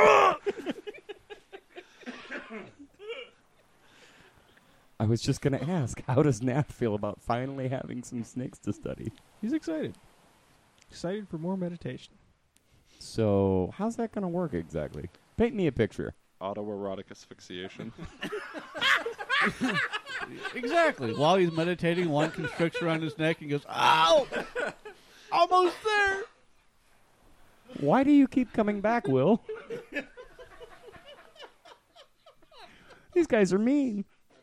Speaker 1: I was just going to ask, how does Nath feel about finally having some snakes to study?
Speaker 3: He's excited. Excited for more meditation.
Speaker 1: So, how's that going to work exactly? Paint me a picture.
Speaker 4: Autoerotic asphyxiation.
Speaker 6: Exactly. While he's meditating, one constricts around his neck and goes, "Ow! Almost there!"
Speaker 1: Why do you keep coming back, Will? These guys are mean.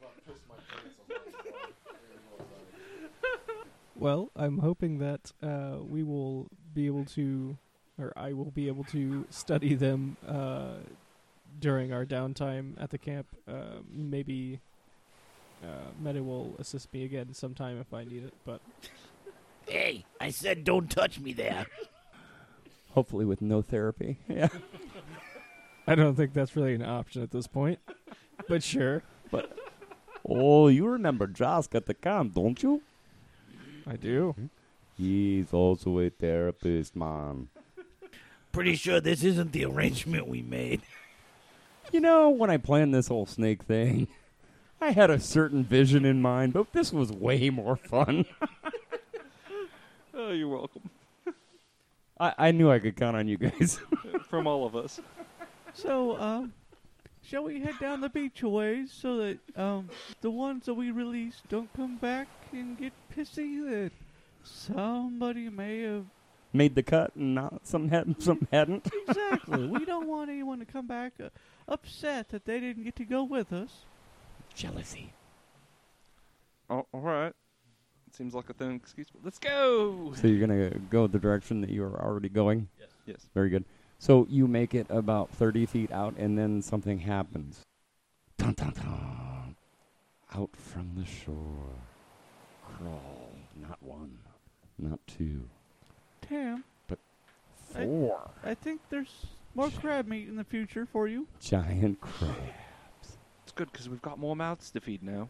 Speaker 3: Well, I'm hoping that we will be able to, or I will be able to study them during our downtime at the camp. Maybe Meta will assist me again sometime if I need it, but...
Speaker 5: Hey, I said don't touch me there.
Speaker 1: Hopefully with no therapy. Yeah.
Speaker 3: I don't think that's really an option at this point, but sure.
Speaker 1: Oh, you remember Josk at the camp, don't you?
Speaker 3: I do.
Speaker 1: He's also a therapist, man.
Speaker 5: Pretty sure this isn't the arrangement we made.
Speaker 1: You know, when I planned this whole snake thing, I had a certain vision in mind, but this was way more fun.
Speaker 4: Oh, you're welcome.
Speaker 1: I knew I could count on you guys.
Speaker 4: From all of us.
Speaker 6: So, shall we head down the beach a ways so that the ones that we release don't come back and get pissy that somebody may have...
Speaker 1: Made the cut and not some hadn't.
Speaker 6: Exactly. We don't want anyone to come back upset that they didn't get to go with us.
Speaker 1: Jealousy.
Speaker 4: Oh, all right. Seems like a thin excuse. But let's go.
Speaker 1: So you're going to go the direction that you are already going?
Speaker 4: Yes.
Speaker 1: Very good. So you make it about 30 feet out, and then something happens. Dun, dun, dun. Out from the shore. Crawl. Not one. Not two.
Speaker 6: Tam,
Speaker 1: 4
Speaker 6: I think there's more crab meat in the future for you.
Speaker 1: giant crabs.
Speaker 4: It's good because we've got more mouths to feed now.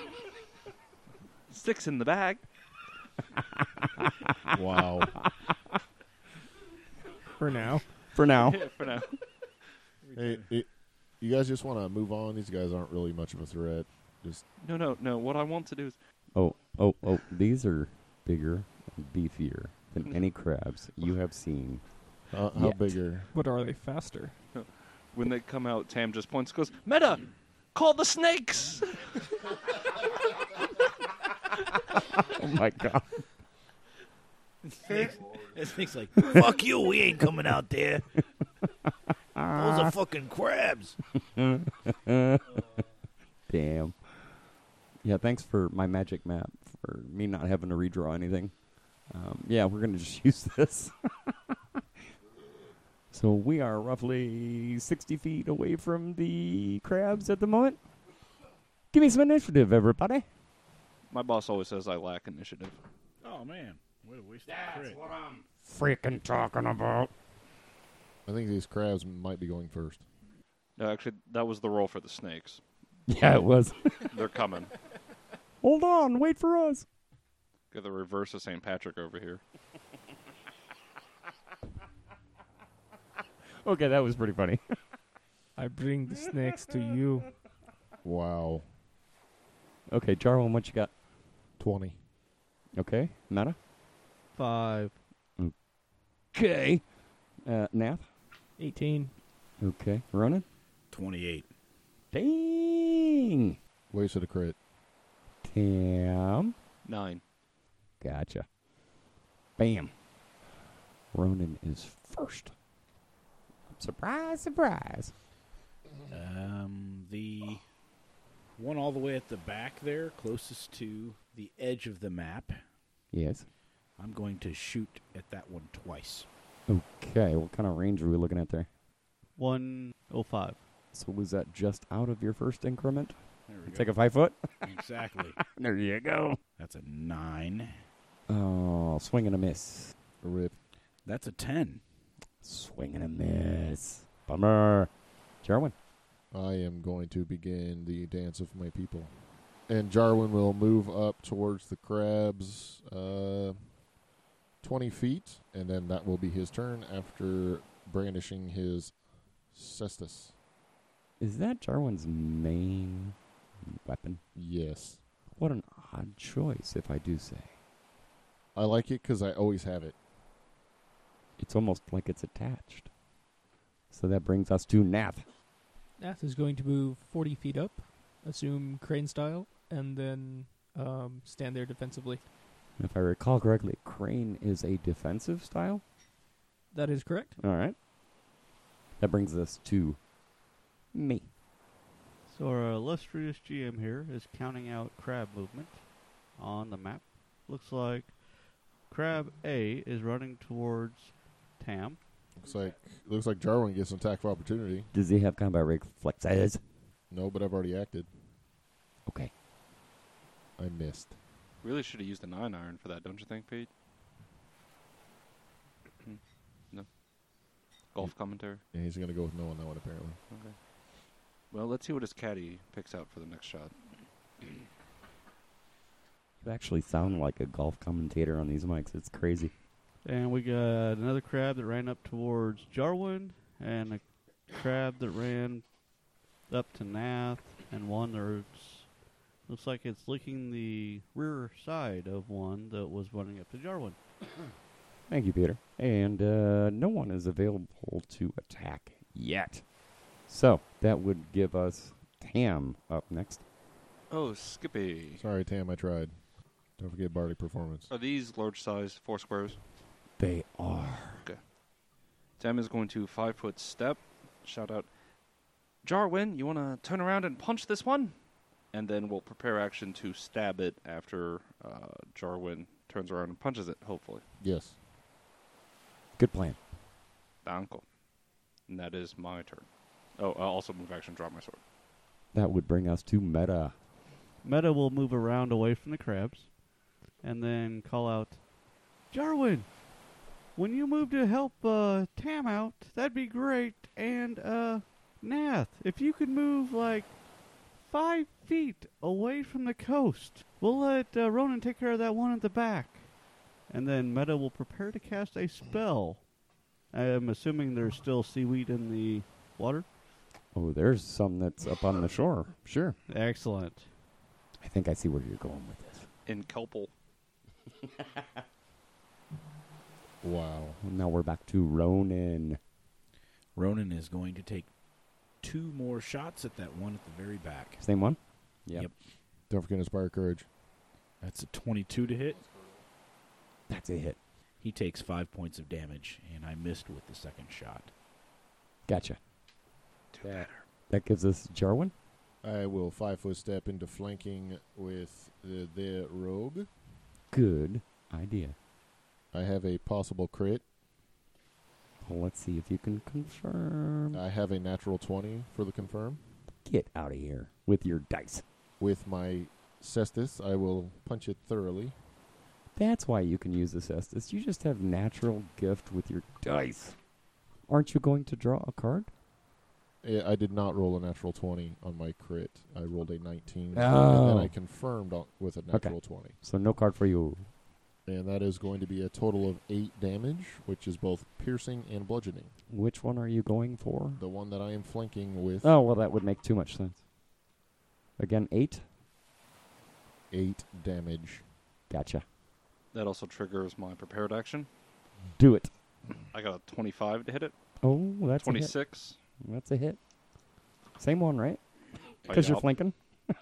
Speaker 4: 6 in the bag.
Speaker 2: Wow.
Speaker 3: For now.
Speaker 1: For now.
Speaker 4: Yeah, for now.
Speaker 2: Hey, you guys just want to move on? These guys aren't really much of a threat. Just
Speaker 4: No. What I want to do is...
Speaker 1: Oh. These are bigger and beefier than any crabs you have seen.
Speaker 2: how
Speaker 1: Yet.
Speaker 2: bigger?
Speaker 3: But are they faster?
Speaker 4: When they come out, Tam just points and goes, Meta! Call the snakes!
Speaker 1: Oh, my God.
Speaker 5: Snake's like, "Fuck you, we ain't coming out there. Those are fucking crabs."
Speaker 1: Damn. Yeah, thanks for my magic map, for me not having to redraw anything. Yeah, we're going to just use this. So we are roughly 60 feet away from the crabs at the moment. Give me some initiative, everybody.
Speaker 4: My boss always says I lack initiative.
Speaker 5: Oh man, what a waste of crit.
Speaker 1: Freaking talking about.
Speaker 2: I think these crabs might be going first.
Speaker 4: No, actually, that was the roll for the snakes.
Speaker 1: Yeah, it was.
Speaker 4: They're coming.
Speaker 1: Hold on, wait for us.
Speaker 4: Got the reverse of St. Patrick over here.
Speaker 1: Okay, that was pretty funny.
Speaker 3: I bring the snakes to you.
Speaker 2: Wow.
Speaker 1: Okay, Jarwin, what you got?
Speaker 2: 20.
Speaker 1: Okay, Meta?
Speaker 6: 5.
Speaker 1: Okay. Nath?
Speaker 3: 18.
Speaker 1: Okay. Ronan?
Speaker 5: 28.
Speaker 1: Dang!
Speaker 2: Wasted a crit.
Speaker 1: Tam?
Speaker 4: 9.
Speaker 1: Gotcha. Bam. Ronan is first. Surprise, surprise.
Speaker 5: The one all the way at the back there, closest to the edge of the map,
Speaker 1: Yes.
Speaker 5: I'm going to shoot at that one twice.
Speaker 1: Okay, what kind of range are we looking at there?
Speaker 6: 105.
Speaker 1: So was that just out of your first increment?
Speaker 5: There we
Speaker 1: Take
Speaker 5: go.
Speaker 1: a 5 foot?
Speaker 5: Exactly.
Speaker 1: There you go.
Speaker 5: That's a 9.
Speaker 1: Oh, swing and a miss.
Speaker 2: Rip.
Speaker 5: That's a 10.
Speaker 1: Swing and a miss. Bummer. Jarwin.
Speaker 2: I am going to begin the dance of my people. And Jarwin will move up towards the crabs 20 feet, and then that will be his turn after brandishing his cestus.
Speaker 1: Is that Jarwin's main weapon?
Speaker 2: Yes.
Speaker 1: What an odd choice, if I do say.
Speaker 2: I like it because I always have it.
Speaker 1: It's almost like it's attached. So that brings us to Nath.
Speaker 3: Nath is going to move 40 feet up, assume crane style, and then stand there defensively.
Speaker 1: If I recall correctly, Crane is a defensive style.
Speaker 3: That is correct.
Speaker 1: All right. That brings us to me.
Speaker 6: So our illustrious GM here is counting out crab movement on the map. Looks like crab A is running towards Tam.
Speaker 2: Looks like Jarwin gets an attack of opportunity.
Speaker 1: Does he have combat reflexes?
Speaker 2: No, but I've already acted.
Speaker 1: Okay.
Speaker 2: I missed.
Speaker 4: Really should have used a 9-iron for that, don't you think, Pete? No. Golf commentary.
Speaker 2: Yeah, he's going to go with no on that one, apparently.
Speaker 4: Okay. Well, let's see what his caddy picks out for the next shot.
Speaker 1: You actually sound like a golf commentator on these mics. It's crazy.
Speaker 6: And we got another crab that ran up towards Jarwin, and a crab that ran up to Nath, and one that's looks like it's licking the rear side of one that was running up to Jarwin.
Speaker 1: Thank you, Peter. And no one is available to attack yet. So that would give us Tam up next.
Speaker 4: Oh, Skippy.
Speaker 2: Sorry, Tam, I tried. Don't forget Barley Performance.
Speaker 4: Are these large size 4 squares?
Speaker 1: They are.
Speaker 4: Tam is going to 5-foot step. Shout out, Jarwin, you want to turn around and punch this one? And then we'll prepare action to stab it after Jarwin turns around and punches it, hopefully.
Speaker 2: Yes.
Speaker 1: Good plan.
Speaker 4: Danko. And that is my turn. Oh, I'll also move action, draw my sword.
Speaker 1: That would bring us to Meta.
Speaker 6: Meta will move around away from the crabs, and then call out, Jarwin, when you move to help Tam out, that'd be great. And Nath, if you could move like 5 feet away from the coast, we'll let Ronan take care of that one at the back. And then Meta will prepare to cast a spell. I'm assuming there's still seaweed in the water.
Speaker 1: Oh, there's some that's up on the shore. Sure.
Speaker 6: Excellent.
Speaker 1: I think I see where you're going with this.
Speaker 4: In Kelpel.
Speaker 2: Wow.
Speaker 1: Now we're back to Ronan.
Speaker 5: Ronan is going to take 2 more shots at that one at the very back.
Speaker 1: Same one?
Speaker 5: Yep.
Speaker 2: Don't forget Inspire Courage.
Speaker 5: That's a 22 to hit.
Speaker 1: That's a hit.
Speaker 5: He takes 5 points of damage, and I missed with the second shot.
Speaker 1: Gotcha.
Speaker 4: Better.
Speaker 1: That gives us Jarwin.
Speaker 2: I will 5-foot step into flanking with the rogue.
Speaker 1: Good idea.
Speaker 2: I have a possible crit.
Speaker 1: Well, let's see if you can confirm.
Speaker 2: I have a natural 20 for the confirm.
Speaker 1: Get out of here with your dice.
Speaker 2: With my cestus, I will punch it thoroughly.
Speaker 1: That's why you can use the cestus. You just have natural gift with your dice. Aren't you going to draw a card?
Speaker 2: I did not roll a natural 20 on my crit. I rolled a 19. And
Speaker 1: Oh.
Speaker 2: then I confirmed with a natural 20.
Speaker 1: So no card for you.
Speaker 2: And that is going to be a total of 8 damage, which is both piercing and bludgeoning.
Speaker 1: Which one are you going for?
Speaker 2: The one that I am flanking with,
Speaker 1: Oh, well, that would make too much sense. Again, 8?
Speaker 2: 8 damage.
Speaker 1: Gotcha.
Speaker 4: That also triggers my prepared action.
Speaker 1: Do it.
Speaker 4: I got a 25 to hit it.
Speaker 1: Oh, that's a hit.
Speaker 4: 26.
Speaker 1: That's a hit. Same one, right?
Speaker 4: Oh,
Speaker 1: Because
Speaker 4: yeah,
Speaker 1: you're flanking.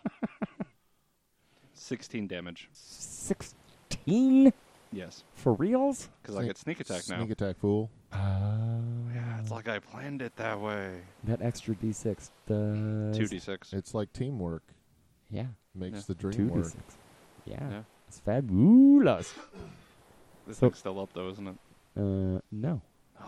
Speaker 4: 16 damage.
Speaker 1: 16?
Speaker 4: Yes.
Speaker 1: For reals?
Speaker 4: Because I get sneak attack now.
Speaker 2: Sneak attack, fool.
Speaker 4: Yeah, it's like I planned it that way.
Speaker 1: That extra D6 does...
Speaker 4: 2d6.
Speaker 2: It's like teamwork.
Speaker 1: Yeah.
Speaker 2: Makes
Speaker 4: Yeah.
Speaker 2: the dream work.
Speaker 1: 2D6. Yeah.
Speaker 4: Yeah.
Speaker 1: It's fabulous.
Speaker 4: This
Speaker 1: So-
Speaker 4: thing's still up, though, isn't it?
Speaker 1: No.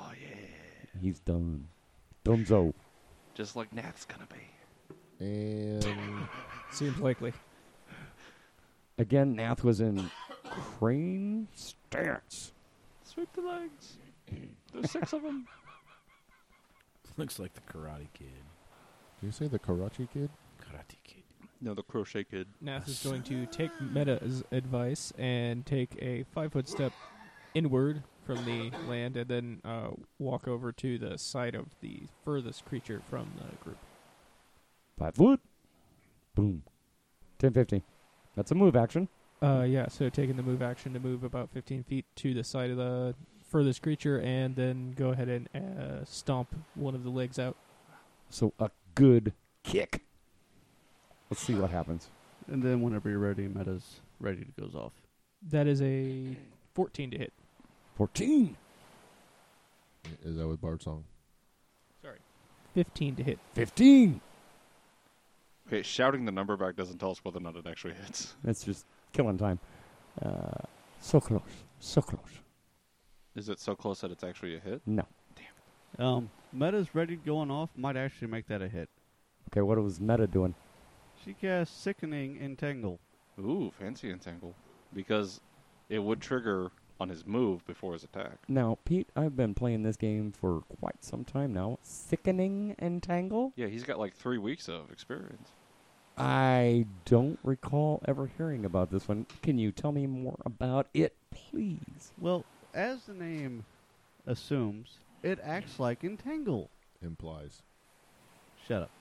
Speaker 1: He's done. Dunzo.
Speaker 4: Just like Nath's gonna be.
Speaker 2: And
Speaker 3: Seems likely.
Speaker 1: Again, Nath was in crane stance.
Speaker 4: Sweep the legs. There's 6 of them.
Speaker 5: Looks like the Karate Kid.
Speaker 2: do you say the Karachi Kid?
Speaker 5: Karate Kid.
Speaker 4: No, the crochet kid.
Speaker 3: Nath is going to take Meta's advice and take a 5-foot step inward from the land and then walk over to the side of the furthest creature from the group.
Speaker 1: 5 foot. Boom. 10, 15. That's a move action.
Speaker 3: Yeah, so taking the move action to move about 15 feet to the side of the furthest creature and then go ahead and stomp one of the legs out.
Speaker 1: So a good kick. Let's see what happens.
Speaker 6: And then whenever you're ready, Meta's ready to goes off.
Speaker 3: That is a 14 to hit.
Speaker 1: 14.
Speaker 2: Is that with Bard Song?
Speaker 3: Sorry. 15 to hit.
Speaker 1: 15.
Speaker 4: Okay, shouting the number back doesn't tell us whether or not it actually hits.
Speaker 1: That's just killing time. So close. So close.
Speaker 4: Is it so close that it's actually a hit?
Speaker 1: No.
Speaker 6: Meta's ready going off might actually make that a hit.
Speaker 1: Okay, what was Meta doing?
Speaker 6: She casts Sickening Entangle.
Speaker 4: Ooh, fancy entangle. Because it would trigger on his move before his attack.
Speaker 1: Now, Pete, I've been playing this game for quite some time now. Sickening Entangle?
Speaker 4: Yeah, he's got like 3 weeks of experience.
Speaker 1: I don't recall ever hearing about this one. Can you tell me more about it, please?
Speaker 6: Well, as the name assumes, it acts like Entangle.
Speaker 2: Implies.
Speaker 6: Shut up.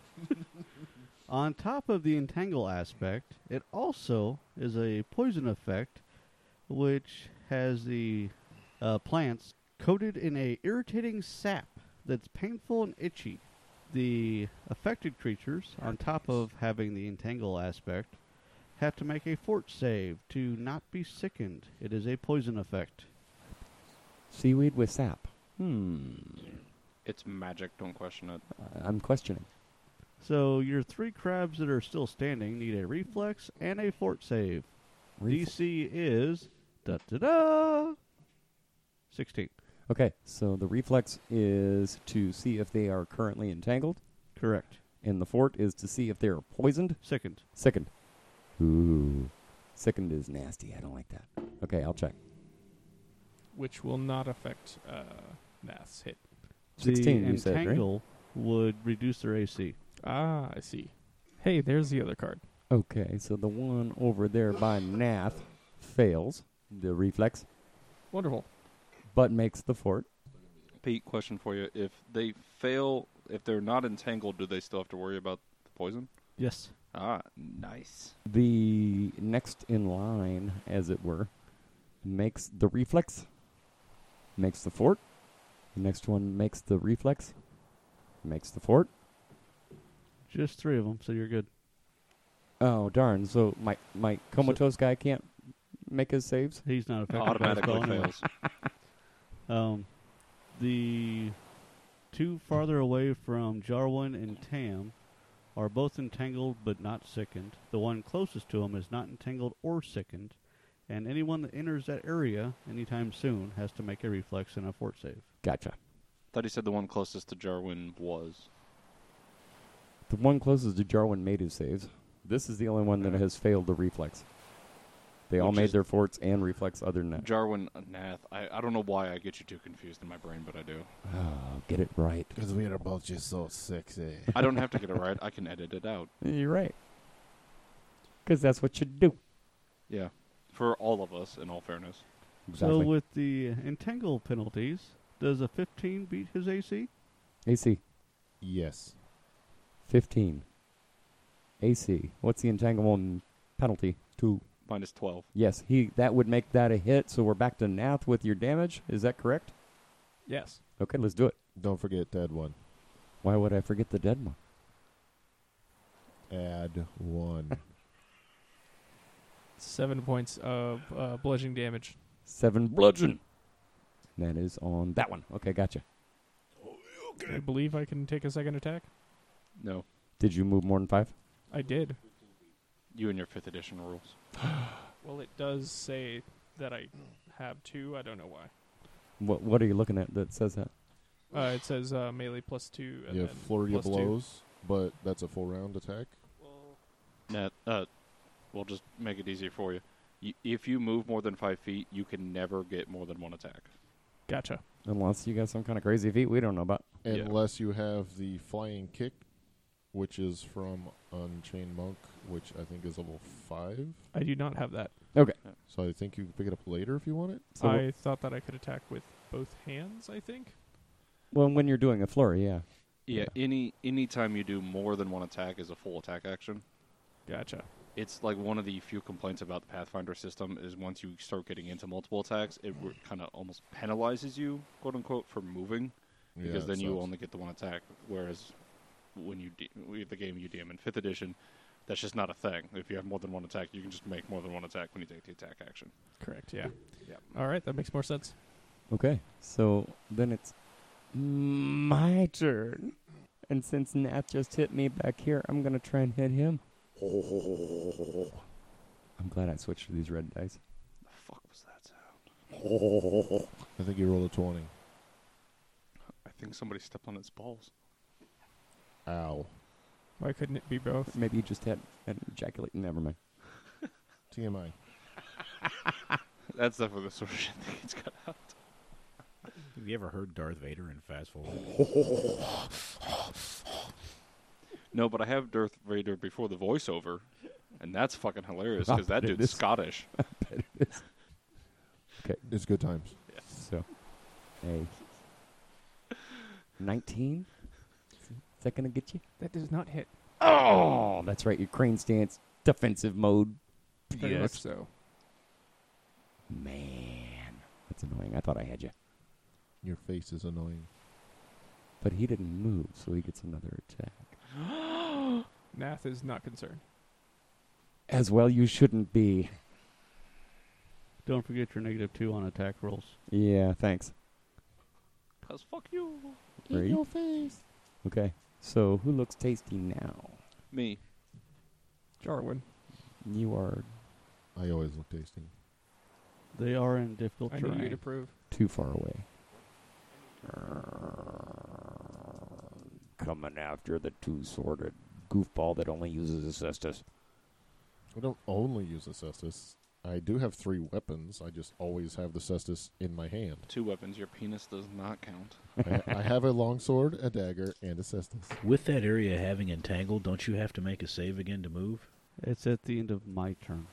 Speaker 6: On top of the entangle aspect, it also is a poison effect, which has the plants coated in a irritating sap that's painful and itchy. The affected creatures, on top of having the entangle aspect, have to make a fort save to not be sickened. It is a poison effect.
Speaker 1: Seaweed with sap.
Speaker 4: It's magic, don't question it.
Speaker 1: I'm questioning.
Speaker 6: So your 3 crabs that are still standing need a reflex and a fort save. DC is 16.
Speaker 1: Okay, so the reflex is to see if they are currently entangled,
Speaker 6: Correct.
Speaker 1: and the fort is to see if they are poisoned.
Speaker 6: Second.
Speaker 1: Sickened. Ooh. Sickened is nasty. I don't like that. Okay, I'll check.
Speaker 3: Which will not affect Nath's hit.
Speaker 1: 16,
Speaker 6: the
Speaker 1: you said, right?
Speaker 6: entangle would reduce their AC.
Speaker 3: Ah, I see. Hey, there's the other card.
Speaker 1: Okay, so the one over there by Nath fails the reflex,
Speaker 3: Wonderful.
Speaker 1: but makes the fort.
Speaker 4: Pete, question for you. If they fail, if they're not entangled, do they still have to worry about the poison?
Speaker 6: Yes.
Speaker 4: Ah, nice.
Speaker 1: The next in line, as it were, makes the reflex, makes the fort. The next one makes the reflex, makes the fort.
Speaker 6: Just 3 of them, so you're good.
Speaker 1: Oh, darn. So my comatose guy can't make his saves?
Speaker 6: He's not affected by the
Speaker 4: Automatically
Speaker 6: spell anyway.
Speaker 4: fails.
Speaker 6: The 2 farther away from Jarwin and Tam are both entangled but not sickened. The one closest to them is not entangled or sickened, and anyone that enters that area anytime soon has to make a reflex and a fort save.
Speaker 1: Gotcha.
Speaker 4: Thought he said the one closest to Jarwin was.
Speaker 1: The one closest to Jarwin made his saves. This is the only one that has failed the reflex. They all
Speaker 4: Which
Speaker 1: made
Speaker 4: is-
Speaker 1: their forts and reflex other than that.
Speaker 4: Jarwin, Nath. I don't know why I get you two confused in my brain, but I do.
Speaker 1: Oh, get it right.
Speaker 2: Because we are both just so sexy.
Speaker 4: I don't have to get it right. I can edit it out.
Speaker 1: You're right. Because that's what you do.
Speaker 4: Yeah. For all of us, in all fairness.
Speaker 1: Exactly.
Speaker 6: So with the entangle penalties, does a 15 beat his AC?
Speaker 1: AC,
Speaker 2: Yes.
Speaker 1: 15. AC, what's the entanglement penalty? 2.
Speaker 4: Minus 12.
Speaker 1: Yes, that would make that a hit, so we're back to Nath with your damage. Is that correct?
Speaker 3: Yes.
Speaker 1: Okay, let's do it.
Speaker 2: Don't forget dead one.
Speaker 1: Why would I forget the dead one?
Speaker 2: Add 1.
Speaker 3: 7 points of bludgeoning damage.
Speaker 1: 7 bludgeon. That is on that one. Okay, gotcha.
Speaker 3: I believe I can take a second attack.
Speaker 4: No.
Speaker 1: Did you move more than 5?
Speaker 3: I did.
Speaker 4: You and your 5th edition rules.
Speaker 3: Well, it does say that I have 2. I don't know why.
Speaker 1: What are you looking at that says that?
Speaker 3: It says melee +2. And
Speaker 2: You have
Speaker 3: then
Speaker 2: flurry of
Speaker 3: +2.
Speaker 2: blows, but that's a full round attack.
Speaker 4: Nat, we'll just make it easier for you. If you move more than 5 feet, you can never get more than one attack.
Speaker 3: Gotcha.
Speaker 1: Unless you got some kind of crazy feat we don't know about.
Speaker 4: Yeah.
Speaker 2: Unless you have the flying kick, which is from Unchained Monk, which I think is level 5.
Speaker 3: I do not have that.
Speaker 1: Okay.
Speaker 2: So I think you can pick it up later if you want it.
Speaker 1: So
Speaker 3: I thought that I could attack with both hands, I think.
Speaker 1: well, when you're doing a flurry, yeah.
Speaker 4: Yeah, any time you do more than one attack is a full attack action.
Speaker 3: Gotcha.
Speaker 4: It's like one of the few complaints about the Pathfinder system is once you start getting into multiple attacks, it kind of almost penalizes you, quote unquote, for moving, because
Speaker 2: Yeah,
Speaker 4: then
Speaker 2: it
Speaker 4: you
Speaker 2: sucks.
Speaker 4: only get the one attack. Whereas when the game you DM in 5th edition, that's just not a thing. If you have more than one attack, you can just make more than one attack when you take the attack action.
Speaker 3: Correct, yeah.
Speaker 4: Yep.
Speaker 3: All right, that makes more sense.
Speaker 1: Okay. So then it's my turn. And since Nat just hit me back here, I'm going to try and hit him. I'm glad I switched to these red dice.
Speaker 4: The fuck was that sound?
Speaker 2: I think you rolled a 20.
Speaker 4: I think somebody stepped on its balls.
Speaker 2: Ow.
Speaker 3: Why couldn't it be both?
Speaker 1: Maybe you just had an ejaculate. Never mind.
Speaker 2: TMI.
Speaker 4: That's definitely the sort of shit that gets cut out.
Speaker 5: Have you ever heard Darth Vader in Fast Forward?
Speaker 4: No, but I have Darth Vader before the voiceover, and that's fucking hilarious
Speaker 1: I
Speaker 4: because that
Speaker 1: bet it
Speaker 4: dude's
Speaker 1: is.
Speaker 4: Scottish.
Speaker 2: It's good times.
Speaker 1: So, a 19? Is that going to get you?
Speaker 3: That does not hit.
Speaker 1: Oh, that's right. Your crane stance, defensive mode.
Speaker 3: Very much so.
Speaker 1: Man, that's annoying. I thought I had you.
Speaker 2: Your face is annoying.
Speaker 1: But he didn't move, so he gets another attack.
Speaker 3: Nath is not concerned.
Speaker 1: As well, you shouldn't be.
Speaker 6: Don't forget your -2 on attack rolls.
Speaker 1: Yeah, thanks.
Speaker 4: Cause fuck you.
Speaker 1: Right?
Speaker 2: face.
Speaker 1: Okay, so who looks tasty now?
Speaker 4: Me.
Speaker 3: Jarwin,
Speaker 1: You are
Speaker 2: I always look tasty.
Speaker 6: They are in difficult
Speaker 3: I need you
Speaker 6: terrain.
Speaker 3: to prove.
Speaker 1: too far away. Coming after the two-sworded goofball that only uses a cestus.
Speaker 2: I don't only use the cestus. I do have 3 weapons. I just always have the cestus in my hand.
Speaker 4: 2 weapons. Your penis does not count.
Speaker 2: I have a longsword, a dagger, and a cestus.
Speaker 5: With that area having entangled, don't you have to make a save again to move?
Speaker 6: It's at the end of my turn.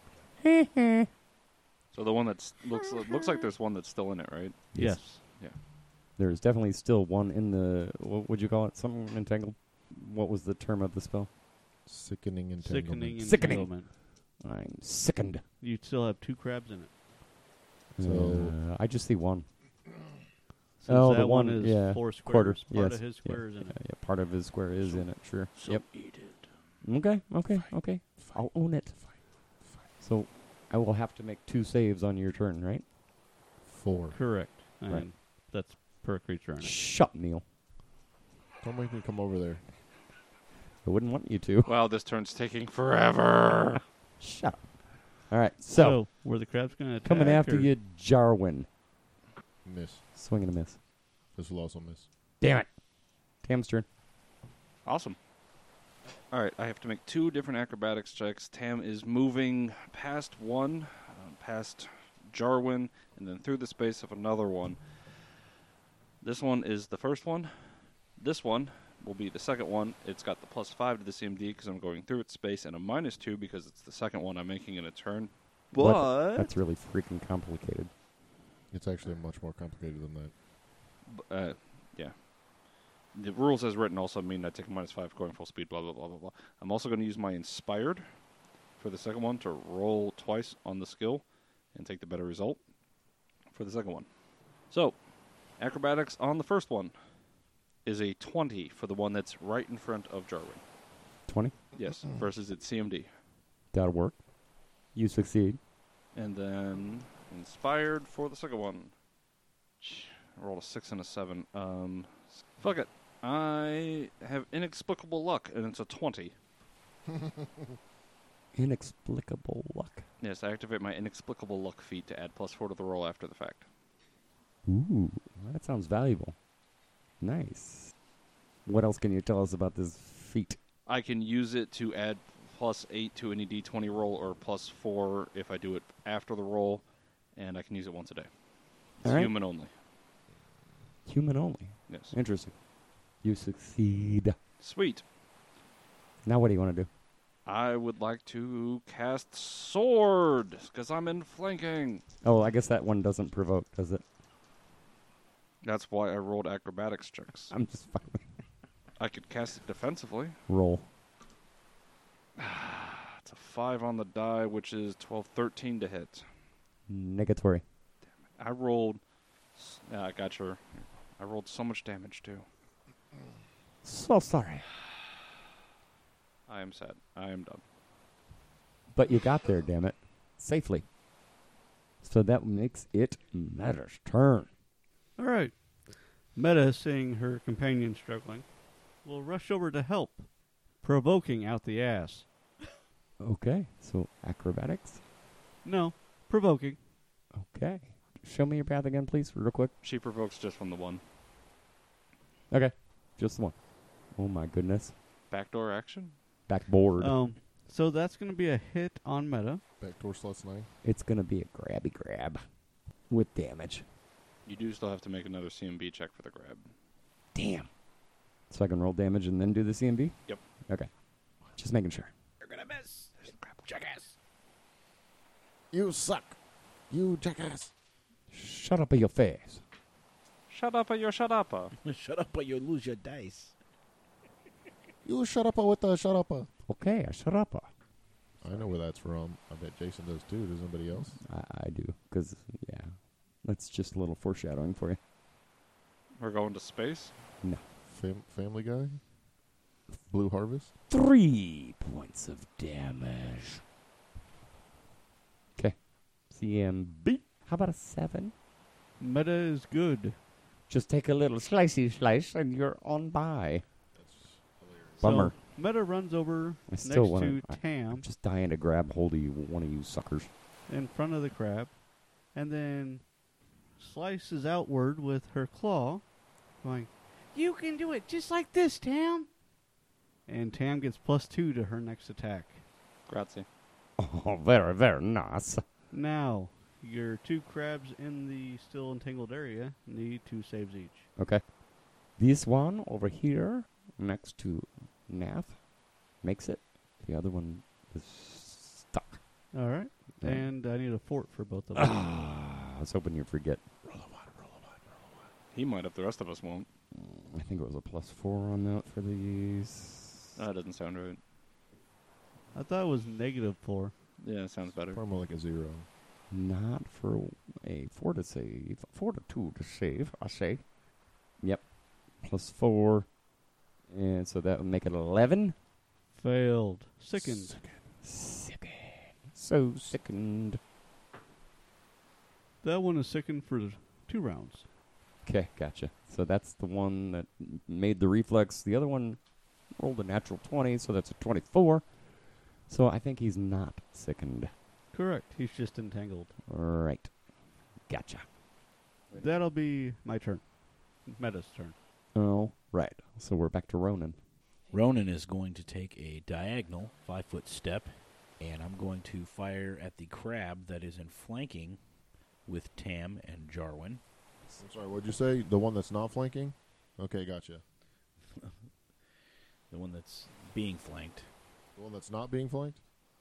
Speaker 4: So the one that's looks like there's one that's still in it, right?
Speaker 1: Yes.
Speaker 6: Yes.
Speaker 1: There's definitely still one in the... What would you call it? Something entangled? What was the term of the spell?
Speaker 2: Sickening entanglement.
Speaker 6: Sickening
Speaker 1: Sickening.
Speaker 6: entanglement.
Speaker 1: I'm sickened.
Speaker 6: You still have 2 crabs in it.
Speaker 2: So-
Speaker 1: I just see one.
Speaker 6: Since
Speaker 1: Oh,
Speaker 6: that
Speaker 1: the
Speaker 6: one
Speaker 1: one-
Speaker 6: is
Speaker 1: yeah,
Speaker 6: 4
Speaker 1: quarter,
Speaker 6: squares. Part
Speaker 1: yes,
Speaker 6: of his
Speaker 1: yeah,
Speaker 6: square is in it.
Speaker 1: Yeah, part of his square is in it, sure.
Speaker 5: So
Speaker 1: Yep.
Speaker 5: eat it.
Speaker 1: Okay. I'll own it. So, I will have to make 2 saves on your turn, right?
Speaker 2: 4.
Speaker 6: Correct. And
Speaker 1: Right.
Speaker 6: that's per creature in it.
Speaker 1: Shut, Neil.
Speaker 2: Don't make me come over there.
Speaker 1: I wouldn't want you to.
Speaker 4: Wow, this turn's taking forever.
Speaker 1: Shut up. All right, so
Speaker 6: were the crabs going to attack?
Speaker 1: coming after
Speaker 6: or-
Speaker 1: you, Jarwin.
Speaker 2: Miss.
Speaker 1: Swing and a miss.
Speaker 2: This will also miss.
Speaker 1: Damn it. Tam's turn.
Speaker 4: Awesome. All right, I have to make 2 different acrobatics checks. Tam is moving past one, past Jarwin, and then through the space of another one. This one is the first one. This one will be the second one. It's got the +5 to the CMD because I'm going through its space, and a -2 because it's the second one I'm making in a turn.
Speaker 1: What?
Speaker 4: But
Speaker 1: That's really freaking complicated.
Speaker 2: It's actually much more complicated than that.
Speaker 4: yeah. The rules as written also mean I take a -5 going full speed, blah, blah, blah, blah, blah. I'm also going to use my Inspired for the second one to roll twice on the skill and take the better result for the second one. So, acrobatics on the first one is a 20 for the one that's right in front of Jarwin.
Speaker 1: 20.
Speaker 4: Yes, versus its CMD.
Speaker 1: That'll work. You succeed.
Speaker 4: And then Inspired for the second one. I rolled a 6 and a 7. Fuck it. I have inexplicable luck, and it's a 20.
Speaker 1: Inexplicable luck.
Speaker 4: Yes, I activate my inexplicable luck feat to add +4 to the roll after the fact.
Speaker 1: Ooh, that sounds valuable. Nice. What else can you tell us about this feat?
Speaker 4: I can use it to add +8 to any d20 roll or +4 if I do it after the roll, and I can use it once a day. It's
Speaker 1: All right.
Speaker 4: human only.
Speaker 1: Human only.
Speaker 4: Yes.
Speaker 1: Interesting. You succeed.
Speaker 4: Sweet.
Speaker 1: Now what do you want to do?
Speaker 4: I would like to cast Sword, because I'm in flanking.
Speaker 1: Oh, I guess that one doesn't provoke, does it?
Speaker 4: That's why I rolled acrobatics checks.
Speaker 1: I'm just fucking
Speaker 4: I could cast it defensively.
Speaker 1: roll.
Speaker 4: It's a 5 on the die, which is 12, 13 to hit.
Speaker 1: Negatory.
Speaker 4: I rolled... I got your... I rolled so much damage, too.
Speaker 1: So sorry.
Speaker 4: I am sad. I am done.
Speaker 1: But you got there, damn it. Safely. So that makes it Meta's turn.
Speaker 6: All right. Meta, seeing her companion struggling, will rush over to help, provoking out the ass.
Speaker 1: Okay, so acrobatics.
Speaker 6: No, provoking.
Speaker 1: Okay. Show me your path again, please, real quick.
Speaker 4: She provokes just from the one.
Speaker 1: Okay, just one. Oh my goodness.
Speaker 4: Backdoor action?
Speaker 1: Backboard.
Speaker 6: So that's going to be a hit on Meta.
Speaker 2: Backdoor sluts 9.
Speaker 1: It's going to be a grabby grab with damage.
Speaker 4: You do still have to make another CMB check for the grab.
Speaker 1: Damn. So I can roll damage and then do the CMB?
Speaker 4: Yep.
Speaker 1: Okay. Just making sure.
Speaker 5: You're gonna miss, jackass.
Speaker 2: You suck. You jackass.
Speaker 1: Shut up in your face.
Speaker 4: Shut up, or shut up.
Speaker 5: Shut up, or you'll lose your dice.
Speaker 2: You shut up with the shut up.
Speaker 1: Okay, shut up.
Speaker 2: I know where that's from. I bet Jason does too. Does anybody else?
Speaker 1: I do, because, yeah. That's just a little foreshadowing for you.
Speaker 4: We're going to space?
Speaker 1: No.
Speaker 2: Family Guy? Blue Harvest?
Speaker 1: 3 points of damage. Okay. CMB. How about a 7?
Speaker 6: Meta is good.
Speaker 1: Just take a little slicey slice and you're on by. Bummer.
Speaker 6: So Meta runs over
Speaker 1: I still
Speaker 6: next
Speaker 1: want
Speaker 6: to Tam
Speaker 1: I'm just dying to grab hold of you, one of you suckers.
Speaker 6: in front of the crab, and then slices outward with her claw, going, "You can do it just like this, Tam." And Tam gets +2 to her next attack.
Speaker 4: Grazie.
Speaker 1: Oh, very, very nice.
Speaker 6: Now, your 2 crabs in the still entangled area need 2 saves each.
Speaker 1: Okay. This one over here, next to Nath, makes it. The other one is stuck.
Speaker 6: All right.
Speaker 1: Yeah.
Speaker 6: And I need a fort for both of them.
Speaker 1: I was hoping you'd forget.
Speaker 4: He might if the rest of us won't.
Speaker 1: I think it was a +4 on that for these.
Speaker 4: That doesn't sound right.
Speaker 6: I thought it was -4.
Speaker 4: Yeah, sounds better.
Speaker 2: Probably more like a 0.
Speaker 1: Not for a 4 to save. 4 to 2 to save, I say. Yep. +4. And so that would make it 11.
Speaker 6: Failed. Sickened.
Speaker 1: Sickened. So sickened.
Speaker 6: That one is sickened for 2 rounds.
Speaker 1: Okay, gotcha. So that's the one that made the reflex. The other one rolled a natural 20, so that's a 24. So I think he's not sickened.
Speaker 6: Correct. He's just entangled.
Speaker 1: Right. Gotcha.
Speaker 6: That'll be my turn. Meta's turn.
Speaker 1: Oh, right. So we're back to Ronan.
Speaker 5: Ronan is going to take a diagonal 5-foot step, and I'm going to fire at the crab that is in flanking with Tam and Jarwin.
Speaker 2: I'm sorry, what'd you say? The one that's not flanking? Okay, gotcha.
Speaker 5: The one that's being flanked.
Speaker 2: The one that's not being flanked?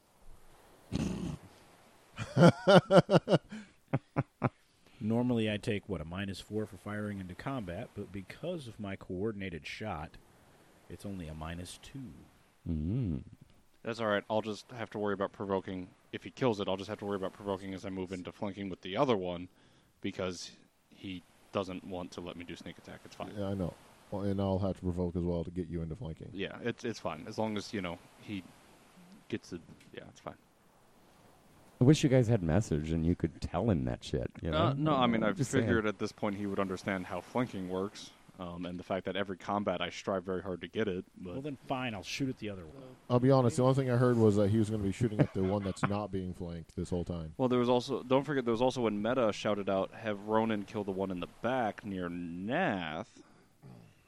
Speaker 5: Normally I take, a -4 for firing into combat, but because of my coordinated shot, it's only a -2.
Speaker 1: Mm.
Speaker 4: That's all right. I'll just have to worry about provoking. If he kills it, I'll just have to worry about provoking as I move into flanking with the other one, because he doesn't want to let me do sneak attack. It's fine.
Speaker 2: Yeah, I know. Well, and I'll have to provoke as well to get you into flanking.
Speaker 4: Yeah, it's fine. As long as, he gets it. Yeah, it's fine.
Speaker 1: I wish you guys had message and you could tell him that shit. You know?
Speaker 4: No, I mean,
Speaker 1: I'm
Speaker 4: I've
Speaker 1: just saying.
Speaker 4: figured at this point he would understand how flanking works, and the fact that every combat I strive very hard to get it. But
Speaker 5: Well, then fine, I'll shoot at the other one.
Speaker 2: I'll be honest, the only thing I heard was that he was going to be shooting at the one that's not being flanked this whole time.
Speaker 4: Well, don't forget, there was also when Meta shouted out, have Ronan kill the one in the back near Nath.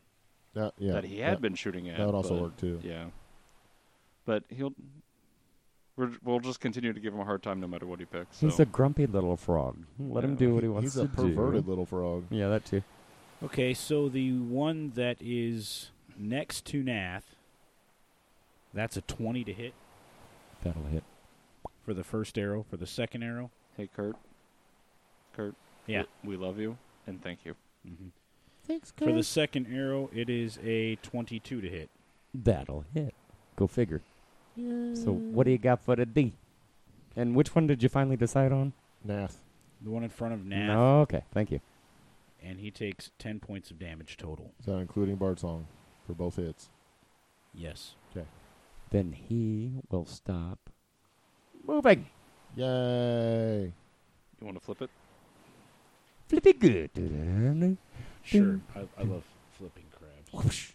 Speaker 2: Yeah,
Speaker 4: that he had been shooting at.
Speaker 2: that would also
Speaker 4: but-
Speaker 2: work too.
Speaker 4: Yeah. But we'll just continue to give him a hard time no matter what he picks. So.
Speaker 1: He's a grumpy little frog. Let him
Speaker 4: Yeah.
Speaker 1: do what he wants
Speaker 2: He's a
Speaker 1: to
Speaker 2: perverted
Speaker 1: do.
Speaker 2: little frog.
Speaker 1: Yeah, that too.
Speaker 5: Okay, so the one that is next to Nath, that's a 20 to hit
Speaker 1: That'll hit.
Speaker 5: for the first arrow. For the second arrow,
Speaker 4: Hey, Kurt.
Speaker 5: Yeah.
Speaker 4: We love you, and thank you.
Speaker 5: mm-hmm.
Speaker 2: Thanks,
Speaker 5: For the second arrow, it is a 22 to hit.
Speaker 1: That'll hit. Go figure. So what do you got for the D? And which one did you finally decide on?
Speaker 2: Nath.
Speaker 5: The one in front of Nath,
Speaker 1: No, okay, thank you.
Speaker 5: and he takes 10 points of damage total.
Speaker 2: Is that including Bard Song for both hits?
Speaker 5: Yes.
Speaker 1: Then he will stop moving.
Speaker 2: Yay!
Speaker 4: You want to flip it?
Speaker 1: Flippy good.
Speaker 5: Sure. I love flipping crabs.
Speaker 1: Whoosh.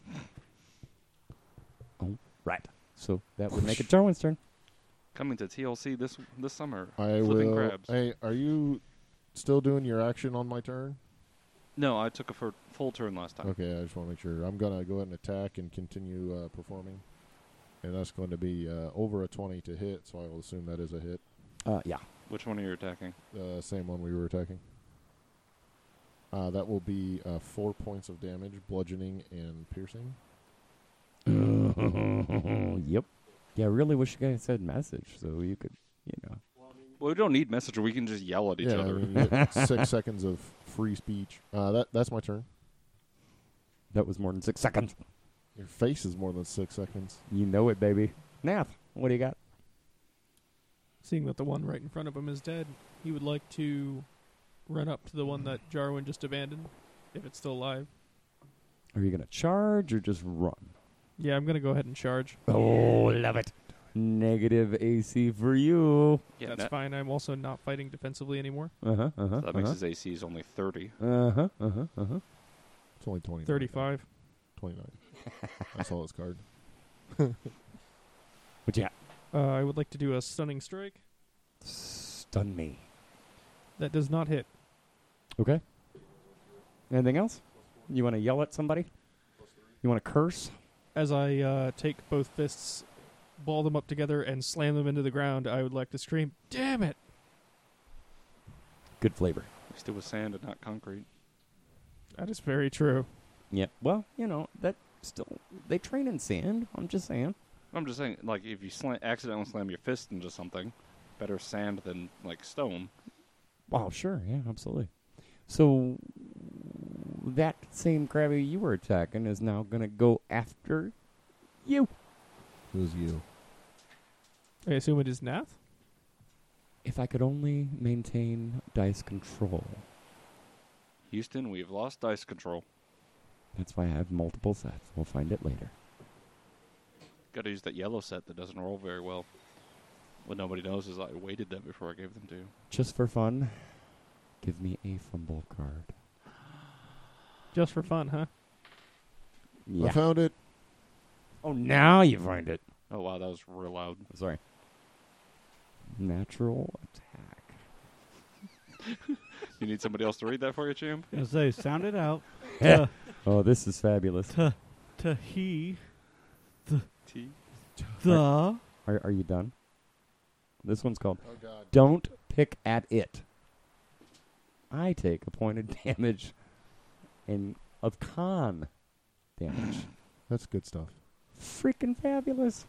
Speaker 1: Oh, right. So that would make it Jarwin's turn.
Speaker 4: Coming to TLC this summer.
Speaker 2: I
Speaker 4: Flipping
Speaker 2: will.
Speaker 4: crabs.
Speaker 2: Hey, are you still doing your action on my turn?
Speaker 4: No, I took a full turn last time.
Speaker 2: Okay, I just want to make sure. I'm gonna go ahead and attack and continue performing, and that's going to be over a 20 to hit. So I will assume that is a hit.
Speaker 1: Yeah.
Speaker 4: Which one are you attacking?
Speaker 2: Same one we were attacking. That will be 4 points of damage, bludgeoning and piercing.
Speaker 1: Yep. Yeah, I really wish you guys said message so you could,
Speaker 4: Well, we don't need messenger. We can just yell at each
Speaker 2: Yeah, I
Speaker 4: other.
Speaker 2: mean, you get 6 seconds of free speech. That's my turn.
Speaker 1: That was more than 6 seconds.
Speaker 2: Your face is more than 6 seconds.
Speaker 1: You know it, baby. Nath, what do you got?
Speaker 3: Seeing that the one right in front of him is dead, he would like to run up to the one that Jarwin just abandoned, if it's still alive.
Speaker 1: Are you going to charge or just run?
Speaker 3: Yeah, I'm going to go ahead and charge.
Speaker 1: Oh, love it. Negative AC for you.
Speaker 4: Yeah,
Speaker 3: That's fine. I'm also not fighting defensively anymore.
Speaker 1: Uh-huh, uh-huh,
Speaker 4: that makes his AC is only 30.
Speaker 1: Uh-huh, uh-huh, uh-huh.
Speaker 2: It's only 29.
Speaker 3: 35.
Speaker 2: 29. I saw his card.
Speaker 1: What you got?
Speaker 3: I would like to do a stunning strike.
Speaker 1: Stun me.
Speaker 3: That does not hit.
Speaker 1: Okay. Anything else? You want to yell at somebody? You want to curse?
Speaker 3: As I take both fists, ball them up together, and slam them into the ground, I would like to scream, "Damn it!"
Speaker 1: Good flavor.
Speaker 4: At least it was sand and not concrete.
Speaker 3: That is very true.
Speaker 1: Yeah. Well, that still, they train in sand. I'm just saying.
Speaker 4: I'm just saying, like, if you accidentally slam your fist into something, better sand than, like, stone.
Speaker 1: Wow, sure. Yeah, absolutely. So that same crabby you were attacking is now going to go after you.
Speaker 2: Who's you?
Speaker 3: I assume it is Nath?
Speaker 1: If I could only maintain dice control.
Speaker 4: Houston, we've lost dice control.
Speaker 1: That's why I have multiple sets. We'll find it later.
Speaker 4: Got to use that yellow set that doesn't roll very well. What nobody knows is I weighted them before I gave them to you.
Speaker 1: Just for fun, give me a fumble card.
Speaker 3: Just for fun, huh?
Speaker 2: I
Speaker 1: Yeah.
Speaker 2: found it.
Speaker 1: Oh, now you find it.
Speaker 4: Oh, wow, that was real loud.
Speaker 1: Sorry. Natural attack.
Speaker 4: You need somebody else to read that for you, champ?
Speaker 6: I was gonna say, sound it out.
Speaker 1: Oh, this is fabulous.
Speaker 6: To he,
Speaker 4: T.
Speaker 6: the.
Speaker 1: Are you done? This one's called
Speaker 2: Oh, God.
Speaker 1: Don't Pick at It. I take a point of damage of con damage.
Speaker 2: That's good stuff.
Speaker 1: Freaking fabulous.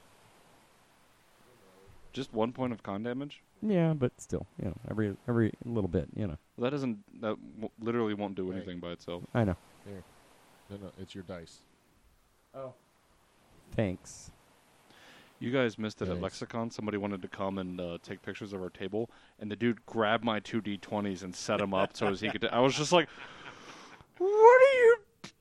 Speaker 4: Just 1 point of con damage?
Speaker 1: Yeah, but still, every little bit,
Speaker 4: Well, that literally won't do
Speaker 2: Wait.
Speaker 4: anything by itself.
Speaker 1: I know.
Speaker 2: No, it's your dice.
Speaker 1: Oh. Thanks.
Speaker 4: You guys missed it at
Speaker 2: Thanks.
Speaker 4: Lexicon. Somebody wanted to come and take pictures of our table, and the dude grabbed my 2 D20s and set them up so as he could. I was just like, "What are you?"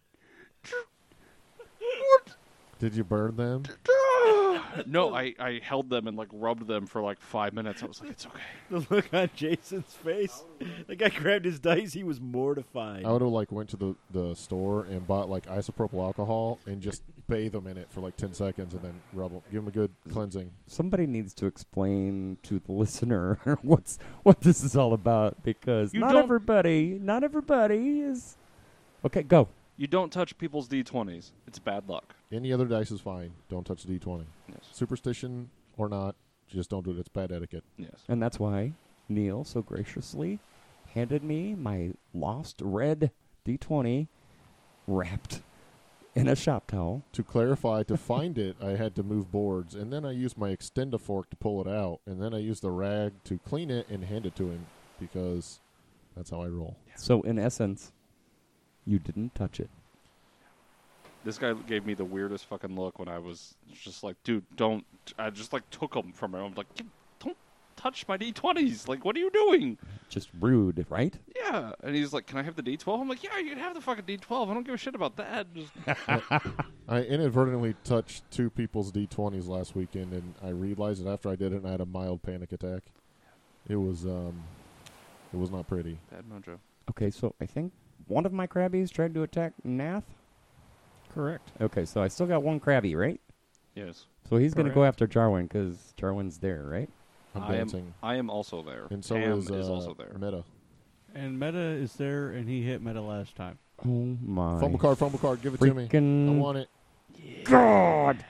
Speaker 2: Did you burn them?
Speaker 4: No, I held them and like rubbed them for like 5 minutes. I was like, "It's okay."
Speaker 5: The look on Jason's face. The guy grabbed his dice. He was mortified.
Speaker 2: I would have went to the store and bought isopropyl alcohol and just bathe them in it for 10 seconds and then rub them. Give them a good cleansing.
Speaker 1: Somebody needs to explain to the listener what this is all about, because
Speaker 5: You
Speaker 1: not
Speaker 5: don't-
Speaker 1: everybody is. Okay, go.
Speaker 4: You don't touch people's D20s. It's bad luck.
Speaker 2: Any other dice is fine. Don't touch the D20.
Speaker 4: Yes.
Speaker 2: Superstition or not, just don't do it. It's bad etiquette.
Speaker 4: Yes.
Speaker 1: And that's why Neil so graciously handed me my lost red D20 wrapped in a shop towel.
Speaker 2: To clarify, to find it, I had to move boards, and then I used my Extend-A-Fork to pull it out, and then I used the rag to clean it and hand it to him, because that's how I roll.
Speaker 1: So, in essence, you didn't touch it.
Speaker 4: This guy gave me the weirdest fucking look when I was just like, dude, don't. I just like took them from him. I'm like, don't touch my D20s. Like, what are you doing?
Speaker 1: Just rude, right?
Speaker 4: Yeah. And he's like, can I have the D12? I'm like, yeah, you can have the fucking D12. I don't give a shit about that. Just
Speaker 2: I inadvertently touched two people's D20s last weekend, and I realized it after I did it, and I had a mild panic attack. It was not pretty.
Speaker 4: bad mojo.
Speaker 1: Okay, so I think one of my crabbies tried to attack Nath.
Speaker 3: Correct.
Speaker 1: Okay, so I still got one crabby, right?
Speaker 4: Yes.
Speaker 1: So he's going to go
Speaker 3: Correct.
Speaker 1: after Jarwin because Jarwin's there, right?
Speaker 2: I'm
Speaker 4: I
Speaker 2: dancing.
Speaker 4: am also there.
Speaker 2: And so
Speaker 4: Tam
Speaker 2: is
Speaker 4: also there.
Speaker 2: Meta.
Speaker 6: And Meta is there, and he hit Meta last time.
Speaker 1: Oh my!
Speaker 2: Fumble card, give it to me. I
Speaker 1: Freaking
Speaker 2: want it.
Speaker 1: God!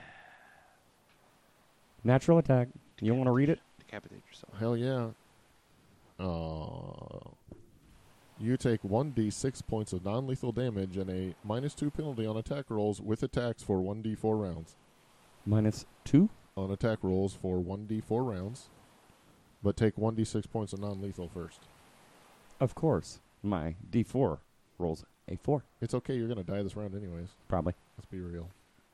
Speaker 1: Natural attack. You want to read it?
Speaker 4: Decapitate yourself.
Speaker 2: Hell yeah. You take 1d6 points of non-lethal damage and a -2 penalty on attack rolls with attacks for 1d4 rounds.
Speaker 1: -2.
Speaker 2: On attack rolls for 1d4 rounds, but take 1d6 points of non-lethal first.
Speaker 1: Of course, my D4 rolls a 4.
Speaker 2: It's okay, you're going to die this round anyways.
Speaker 1: Probably.
Speaker 2: Let's be real.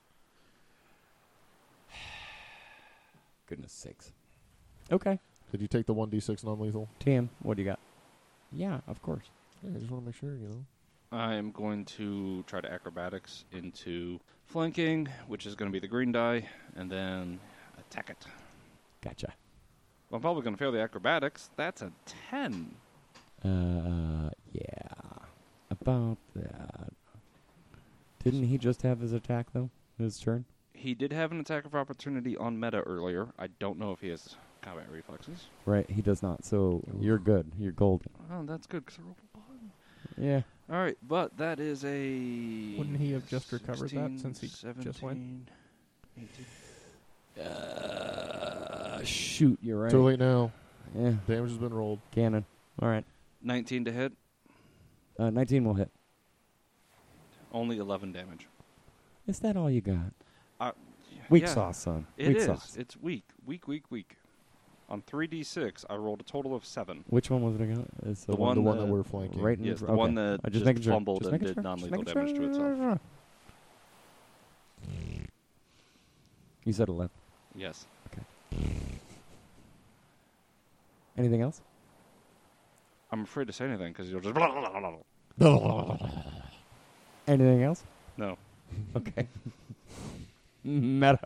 Speaker 1: Goodness sakes. Okay.
Speaker 2: Did you take the 1d6 non-lethal?
Speaker 1: Tim, what do you got? Yeah, of course.
Speaker 2: Yeah, I just want to make sure, you know.
Speaker 4: I am going to try to acrobatics into flanking, which is going to be the green die, and then attack it.
Speaker 1: Gotcha.
Speaker 4: Well, I'm probably going to fail the acrobatics. That's a 10.
Speaker 1: Yeah. About that. Didn't he just have his attack, though? His turn?
Speaker 4: He did have an attack of opportunity on Meta earlier. I don't know if he has combat reflexes.
Speaker 1: Right, he does not. So you're good. You're golden.
Speaker 4: Oh, that's good, because I rolled a 1.
Speaker 1: Yeah.
Speaker 4: All right, but that is a...
Speaker 3: Wouldn't he have just recovered that
Speaker 4: 16,
Speaker 3: since he just went?
Speaker 4: 18.
Speaker 1: Shoot, you're right.
Speaker 2: Too late now.
Speaker 1: Yeah,
Speaker 2: Damage has been rolled.
Speaker 1: cannon. All right.
Speaker 4: 19 to hit,
Speaker 1: 19 will hit.
Speaker 4: only 11 damage.
Speaker 1: Is that all you got?
Speaker 4: Yeah,
Speaker 1: Weak sauce, son.
Speaker 4: It
Speaker 1: Weak
Speaker 4: is.
Speaker 1: sauce.
Speaker 4: It's weak. On 3d6, I rolled a total of 7.
Speaker 1: Which one was it again? It's
Speaker 4: The one
Speaker 2: The one
Speaker 4: that-
Speaker 2: that we're flanking.
Speaker 1: right in
Speaker 4: Yes, the
Speaker 1: okay.
Speaker 4: one that
Speaker 1: I
Speaker 4: just
Speaker 1: making sure.
Speaker 4: fumbled
Speaker 1: Just
Speaker 4: and
Speaker 1: making
Speaker 4: did
Speaker 1: sure.
Speaker 4: non-lethal
Speaker 1: Just
Speaker 4: damage
Speaker 1: making
Speaker 4: to
Speaker 1: sure.
Speaker 4: itself.
Speaker 1: You said 11.
Speaker 4: Yes.
Speaker 1: Anything else?
Speaker 4: I'm afraid to say anything because you'll just...
Speaker 1: Anything else?
Speaker 4: No.
Speaker 1: Okay. Meta.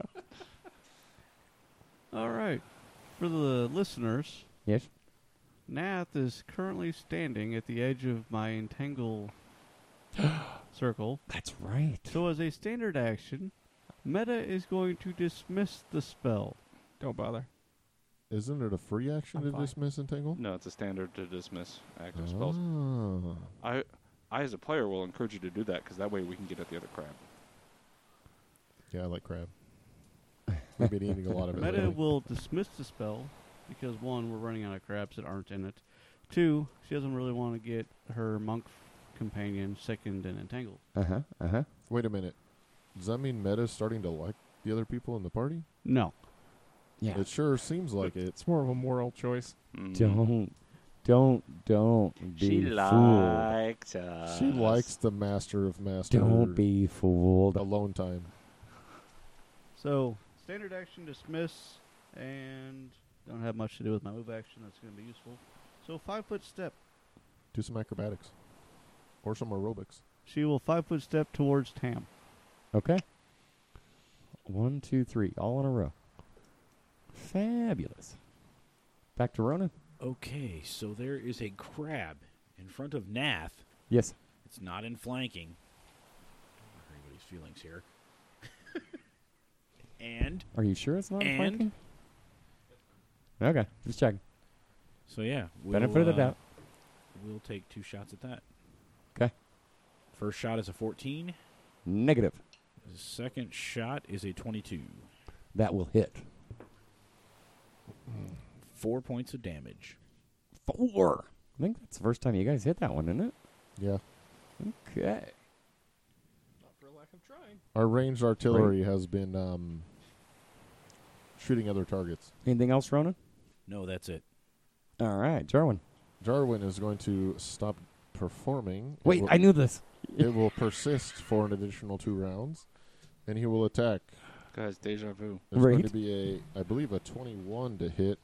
Speaker 6: All right. For the listeners,
Speaker 1: Yes.
Speaker 6: Nath is currently standing at the edge of my entangle circle.
Speaker 1: That's right.
Speaker 6: So as a standard action, Meta is going to dismiss the spell.
Speaker 3: Don't bother.
Speaker 2: Isn't it a free action
Speaker 3: I'm
Speaker 2: to
Speaker 3: fine.
Speaker 2: dismiss Entangle?
Speaker 4: No, it's a standard to dismiss active spells.
Speaker 2: Ah.
Speaker 4: I, as a player, will encourage you to do that because that way we can get at the other crab.
Speaker 2: Yeah, I like crab. We've been eating a lot of it.
Speaker 6: Meta
Speaker 2: lately.
Speaker 6: will dismiss the spell because, one, we're running out of crabs that aren't in it. Two, she doesn't really want to get her monk companion sickened and entangled.
Speaker 1: Uh-huh.
Speaker 2: Wait a minute. Does that mean Meta's starting to like the other people in the party?
Speaker 6: No.
Speaker 1: Yeah.
Speaker 2: It sure seems like it.
Speaker 3: It's more of a moral choice.
Speaker 1: Don't be fooled.
Speaker 4: likes us.
Speaker 2: She likes the master of master.
Speaker 1: Don't be fooled.
Speaker 2: Alone time.
Speaker 6: So, standard action dismiss, and don't have much to do with my move action. That's going to be useful. So, 5-foot step.
Speaker 2: Do some acrobatics. Or some aerobics.
Speaker 6: She will 5-foot step towards Tam.
Speaker 1: Okay. 1, 2, 3, all in a row. Fabulous. Back to Ronan.
Speaker 5: Okay, so there is a crab in front of Nath.
Speaker 1: Yes.
Speaker 5: It's not in flanking. Everybody's feelings here. And
Speaker 1: Are you sure it's not
Speaker 5: And-
Speaker 1: flanking? Okay, just checking.
Speaker 5: so yeah,
Speaker 1: Benefit of the doubt.
Speaker 5: We'll take 2 shots at that. First shot is a 14.
Speaker 1: Negative.
Speaker 5: The second shot is a 22.
Speaker 1: That will hit.
Speaker 5: 4 points of damage.
Speaker 1: 4. I think that's the first time you guys hit that one, isn't it?
Speaker 2: Yeah.
Speaker 1: Okay.
Speaker 3: Not for lack of trying.
Speaker 2: Our ranged artillery has been shooting other targets.
Speaker 1: Anything else, Ronan?
Speaker 5: No, that's it.
Speaker 1: All right, Jarwin.
Speaker 2: Jarwin is going to stop performing.
Speaker 1: Wait, I knew this.
Speaker 2: It will persist for an additional 2 rounds, and he will attack.
Speaker 4: Guys, deja vu.
Speaker 2: It's going
Speaker 1: Right.
Speaker 2: to be I believe, a 21 to hit.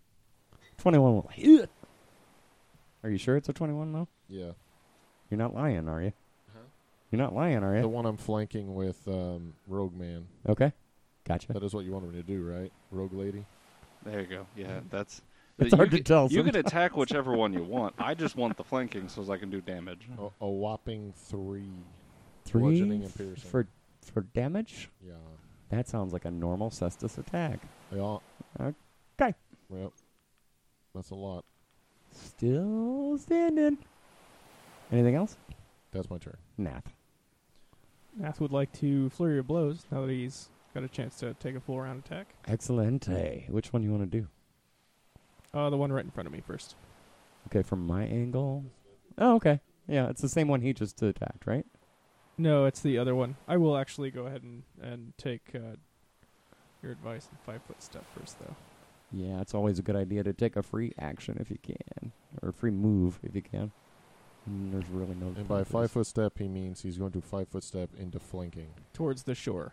Speaker 1: 21 will hit. Are you sure it's a 21, though?
Speaker 2: Yeah.
Speaker 1: You're not lying, are you?
Speaker 2: Huh?
Speaker 1: You're not lying, are
Speaker 2: The
Speaker 1: you?
Speaker 2: one I'm flanking with Rogue Man.
Speaker 1: Okay. Gotcha.
Speaker 2: That is what you wanted me to do, right? Rogue Lady?
Speaker 4: There you go. Yeah, that's.
Speaker 1: It's hard to tell.
Speaker 4: You can
Speaker 1: sometimes.
Speaker 4: attack whichever one you want. I just want the flanking so as I can do damage.
Speaker 2: A whopping 3.
Speaker 1: 3
Speaker 2: bludgeoning and piercing.
Speaker 1: for damage?
Speaker 2: Yeah.
Speaker 1: That sounds like a normal Cestus attack.
Speaker 2: Yeah.
Speaker 1: Okay.
Speaker 2: Yep. That's a lot.
Speaker 1: Still standing. Anything else?
Speaker 2: That's my turn.
Speaker 1: Nath.
Speaker 3: Nath would like to flurry of blows now that he's got a chance to take a full round attack.
Speaker 1: Excellent. Which one you want to do?
Speaker 3: The one right in front of me first.
Speaker 1: Okay, from my angle. Oh, okay. Yeah, it's the same one he just attacked, right?
Speaker 3: No, it's the other one. I will actually go ahead and take your advice and 5-foot step first, though.
Speaker 1: Yeah, it's always a good idea to take a free action if you can, or a free move if you can. There's really no.
Speaker 2: And by 5-foot step, he means he's going to 5-foot step into flanking.
Speaker 3: Towards the shore.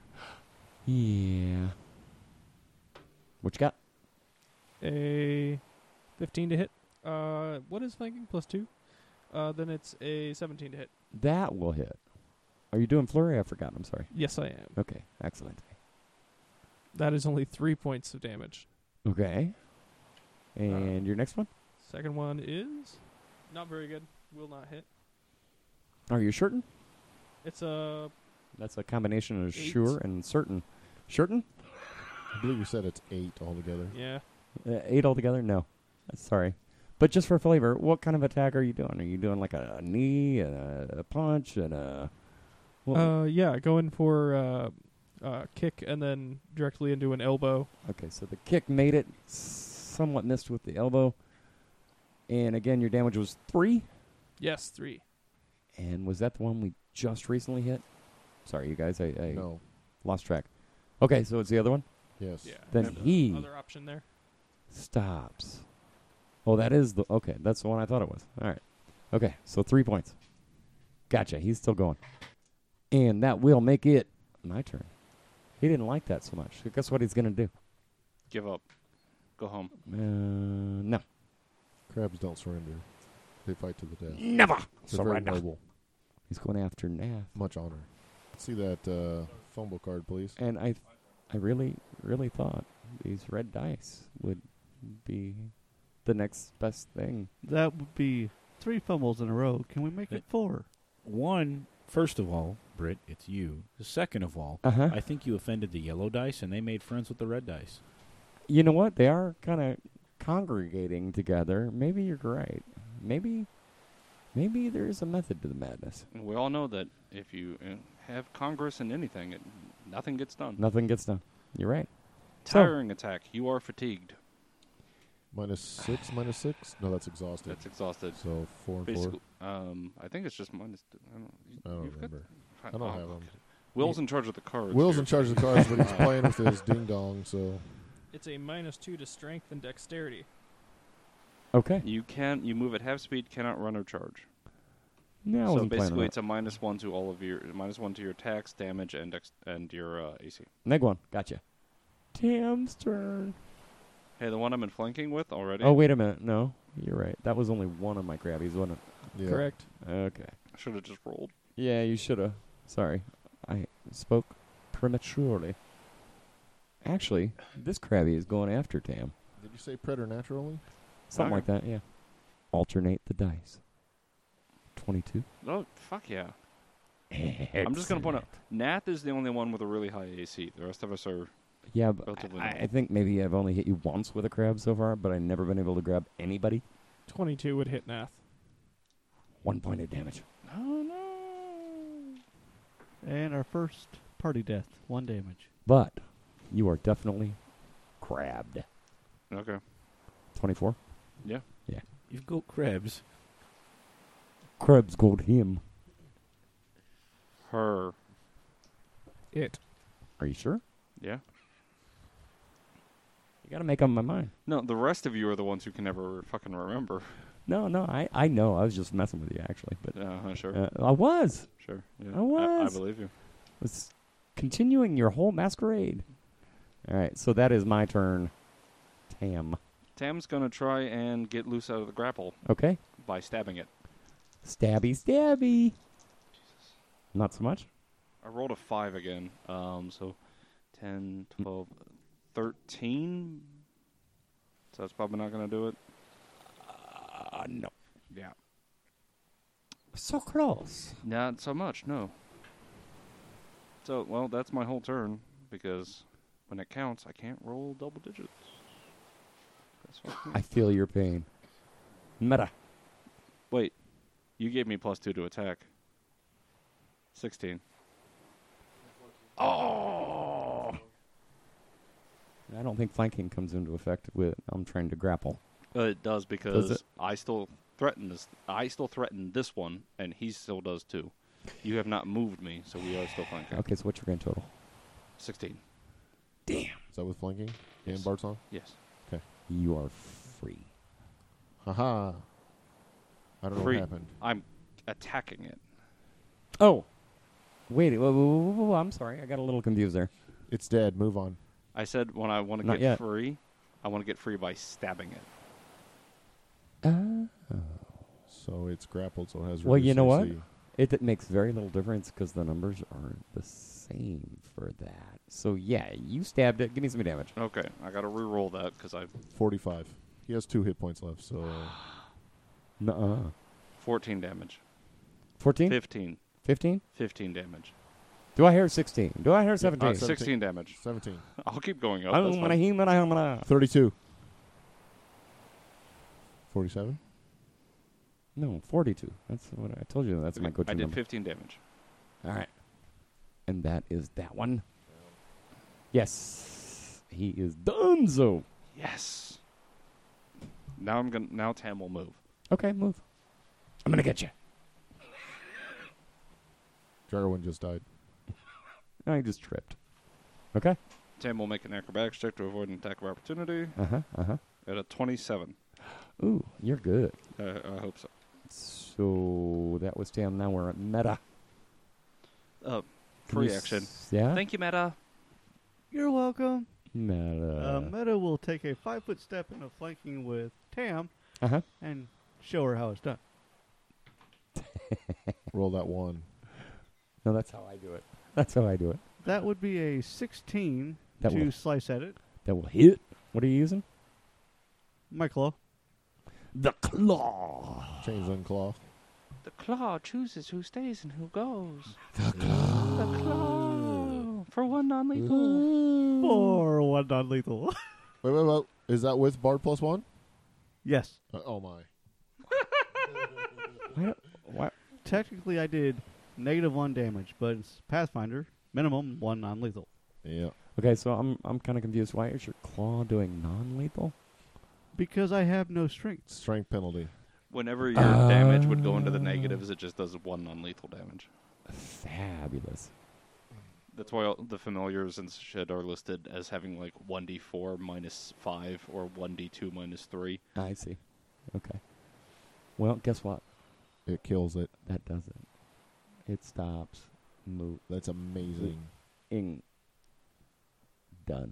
Speaker 1: Yeah. What you got?
Speaker 3: A 15 to hit. What is flanking? +2? Then it's a 17 to hit.
Speaker 1: That will hit. Are you doing flurry? I forgot. I'm sorry.
Speaker 3: Yes, I am.
Speaker 1: Okay, excellent.
Speaker 3: That is only 3 points of damage.
Speaker 1: Okay. And your next one?
Speaker 3: Second one is not very good. Will not hit.
Speaker 1: Are you certain?
Speaker 3: It's a
Speaker 1: That's a combination of
Speaker 3: 8.
Speaker 1: sure and certain. Certain?
Speaker 2: I believe you said it's 8 altogether.
Speaker 3: yeah.
Speaker 1: 8 altogether? No. Sorry. But just for flavor, what kind of attack are you doing? Are you doing like a knee, and a punch, and a...
Speaker 3: Yeah, going for kick and then directly into an elbow.
Speaker 1: Okay, so the kick made it, somewhat missed with the elbow. And again, your damage was 3?
Speaker 3: Yes, 3.
Speaker 1: And was that the one we just recently hit? Sorry, you guys, I
Speaker 2: No.
Speaker 1: lost track. Okay, so it's the other one?
Speaker 2: Yes.
Speaker 3: Yeah.
Speaker 1: Then
Speaker 3: and
Speaker 1: he
Speaker 3: other option there.
Speaker 1: stops. Oh, that is the... Okay, that's the one I thought it was. All right. Okay, so 3 points. Gotcha, he's still going. And that will make it my turn. He didn't like that so much. So guess what he's going to do?
Speaker 4: Give up. Go home.
Speaker 1: No.
Speaker 2: Crabs don't surrender. They fight to the death.
Speaker 1: Never
Speaker 2: They're very
Speaker 1: surrender.
Speaker 2: noble.
Speaker 1: He's going after Nath.
Speaker 2: Much honor. See that phone book card, please.
Speaker 1: And I really, really thought these red dice would be the next best thing.
Speaker 6: That would be 3 fumbles in a row. Can we make it 4?
Speaker 5: One, first of all, Britt, it's you. Second of all,
Speaker 1: Uh-huh.
Speaker 5: I think you offended the yellow dice, and they made friends with the red dice.
Speaker 1: You know what? They are kind of congregating together. Maybe you're right. Maybe there's a method to the madness.
Speaker 4: And we all know that if you have Congress in anything, nothing gets done.
Speaker 1: Nothing gets done. You're right. So-
Speaker 4: Tiring attack. You are fatigued.
Speaker 2: -6, -6? No, that's exhausted.
Speaker 4: That's exhausted.
Speaker 2: So 4 and 4.
Speaker 4: Basically, I think it's just minus.
Speaker 2: I don't
Speaker 4: you've got-
Speaker 2: remember. I don't have them.
Speaker 4: Will's in charge of the cards.
Speaker 2: Will's
Speaker 4: here.
Speaker 2: in charge of the cards, but he's playing with his ding dong, so
Speaker 3: It's a -2 to strength and dexterity.
Speaker 1: Okay.
Speaker 4: You move at half speed, cannot run or charge.
Speaker 1: No, I
Speaker 4: So
Speaker 1: wasn't planning
Speaker 4: basically,
Speaker 1: on
Speaker 4: it's a -1 to all of your -1 to your attacks, damage, and your AC.
Speaker 1: Neg one. Gotcha. Tam's turn.
Speaker 4: Hey, the one I'm in flanking with already.
Speaker 1: Oh, wait a minute. No, you're right. That was only one of my grabbies, wasn't
Speaker 2: yeah.
Speaker 3: Correct.
Speaker 1: it? Okay.
Speaker 4: I should have just rolled.
Speaker 1: Yeah, you should have. Sorry. I spoke prematurely. Actually, this crabby is going after Tam.
Speaker 2: Did you say preternaturally?
Speaker 1: Something
Speaker 4: Okay.
Speaker 1: like that, yeah. Alternate the dice. 22.
Speaker 4: Oh, fuck yeah. I'm just going to point out, Nath is the only one with a really high AC. The rest of us are...
Speaker 1: Yeah, but
Speaker 4: Relatively
Speaker 1: I
Speaker 4: normal.
Speaker 1: think maybe I've only hit you once with a crab so far, but I've never been able to grab anybody.
Speaker 3: 22 would hit Nath.
Speaker 1: 1 point of damage.
Speaker 4: Oh, no.
Speaker 6: And our first party death, 1 damage.
Speaker 1: But you are definitely crabbed.
Speaker 4: Okay.
Speaker 1: 24.
Speaker 5: You've got crabs.
Speaker 1: Crab's got him.
Speaker 4: Her.
Speaker 3: It.
Speaker 1: Are you sure?
Speaker 4: Yeah.
Speaker 1: You got to make up my mind.
Speaker 4: No, the rest of you are the ones who can never fucking remember.
Speaker 1: No, I know. I was just messing with you, actually. But
Speaker 4: Sure.
Speaker 1: I was.
Speaker 4: Sure. Yeah.
Speaker 1: I was.
Speaker 4: I believe you.
Speaker 1: Was continuing your whole masquerade. All right, so that is my turn. Tam.
Speaker 4: Tam's going to try and get loose out of the grapple
Speaker 1: Okay.
Speaker 4: by stabbing it.
Speaker 1: Stabby, stabby. Not so much.
Speaker 4: I rolled a 5 again. So 10, 12, 13. So that's probably not going to do it.
Speaker 1: No.
Speaker 4: Yeah.
Speaker 1: So close.
Speaker 4: Not so much, no. So, well, that's my whole turn, because when it counts, I can't roll double digits. That's fucking
Speaker 1: I feel your pain. Meta.
Speaker 4: Wait, you gave me +2 to attack. 16.
Speaker 1: Oh! I don't think flanking comes into effect with I'm trying to grapple.
Speaker 4: It does, because
Speaker 1: it?
Speaker 4: I still threaten this. I still threaten this one, and he still does too. You have not moved me, so we are still flanking.
Speaker 1: Okay, so what's your grand total?
Speaker 4: 16.
Speaker 1: Damn.
Speaker 2: Is that with flanking
Speaker 4: Yes.
Speaker 2: and Bart song?
Speaker 4: Yes.
Speaker 1: You are free.
Speaker 2: Haha. I don't know
Speaker 4: Free.
Speaker 2: what happened.
Speaker 4: I'm attacking it.
Speaker 1: Oh. Wait, whoa, I'm sorry. I got a little confused there.
Speaker 2: It's dead. Move on.
Speaker 4: I said when I want to
Speaker 1: Not
Speaker 4: get
Speaker 1: yet.
Speaker 4: free, I want to get free by stabbing it.
Speaker 2: So it's grappled, so it has.
Speaker 1: Well, you
Speaker 2: reduced
Speaker 1: know what?
Speaker 2: AC.
Speaker 1: It makes very little difference because the numbers are the same for that. So, yeah, you stabbed it. Give me some damage.
Speaker 4: Okay, I got to re-roll that because I
Speaker 2: 45. He has 2 hit points left, so
Speaker 1: Nuh-uh.
Speaker 4: 14 damage.
Speaker 1: 14?
Speaker 4: 15.
Speaker 1: 15?
Speaker 4: 15 damage.
Speaker 1: Do I hear 16? Do I hear 17?
Speaker 4: 16 damage.
Speaker 2: 17.
Speaker 4: I'll keep going up.
Speaker 1: I'm
Speaker 4: That's
Speaker 1: gonna
Speaker 4: fine.
Speaker 1: human, I'm gonna.
Speaker 2: 32. 47.
Speaker 1: No, 42. That's what I told you. That's my go-to
Speaker 4: I did
Speaker 1: number.
Speaker 4: 15 damage.
Speaker 1: All right. And that is that one. Yes. He is donezo.
Speaker 4: Yes. Now Tam will move.
Speaker 1: Okay, move. I'm gonna get you.
Speaker 2: Jarwin just died.
Speaker 1: I just tripped. Okay.
Speaker 4: Tam will make an acrobatics check to avoid an attack of opportunity
Speaker 1: Uh-huh.
Speaker 4: at a 27.
Speaker 1: Ooh, you're good.
Speaker 4: I hope so.
Speaker 1: So that was Tam. Now we're at meta. Can
Speaker 4: Free
Speaker 1: you
Speaker 4: action.
Speaker 1: Yeah?
Speaker 4: Thank you, Meta.
Speaker 6: You're welcome.
Speaker 1: Meta.
Speaker 6: Meta will take a 5-foot step into flanking with Tam
Speaker 1: Uh-huh.
Speaker 6: and show her how it's done.
Speaker 2: Roll that 1.
Speaker 1: No, that's how I do it. That's how I do it.
Speaker 6: That would be a 16
Speaker 1: That
Speaker 6: to
Speaker 1: will-
Speaker 6: slice at it.
Speaker 1: That will hit. What are you using?
Speaker 6: My claw.
Speaker 1: The claw.
Speaker 2: Changeling claw.
Speaker 4: The claw chooses who stays and who goes. The claw. For one non-lethal.
Speaker 6: Or 1 non-lethal.
Speaker 2: Wait. Is that with Bard +1?
Speaker 6: Yes.
Speaker 2: Oh my.
Speaker 1: What?
Speaker 6: Technically, I did -1 damage, but it's Pathfinder, minimum 1 non-lethal.
Speaker 2: Yeah.
Speaker 1: Okay, so I'm kind of confused. Why is your claw doing non-lethal?
Speaker 6: Because I have no strength.
Speaker 2: Strength penalty.
Speaker 4: Whenever your damage would go into the negatives, it just does 1 non-lethal damage.
Speaker 1: Fabulous.
Speaker 4: That's why all the familiars and shit are listed as having like 1d4 -5 or 1d2 -3.
Speaker 1: I see. Okay. Well, guess what?
Speaker 2: It kills it.
Speaker 1: That does it. It stops. Moving.
Speaker 2: That's amazing.
Speaker 1: Done.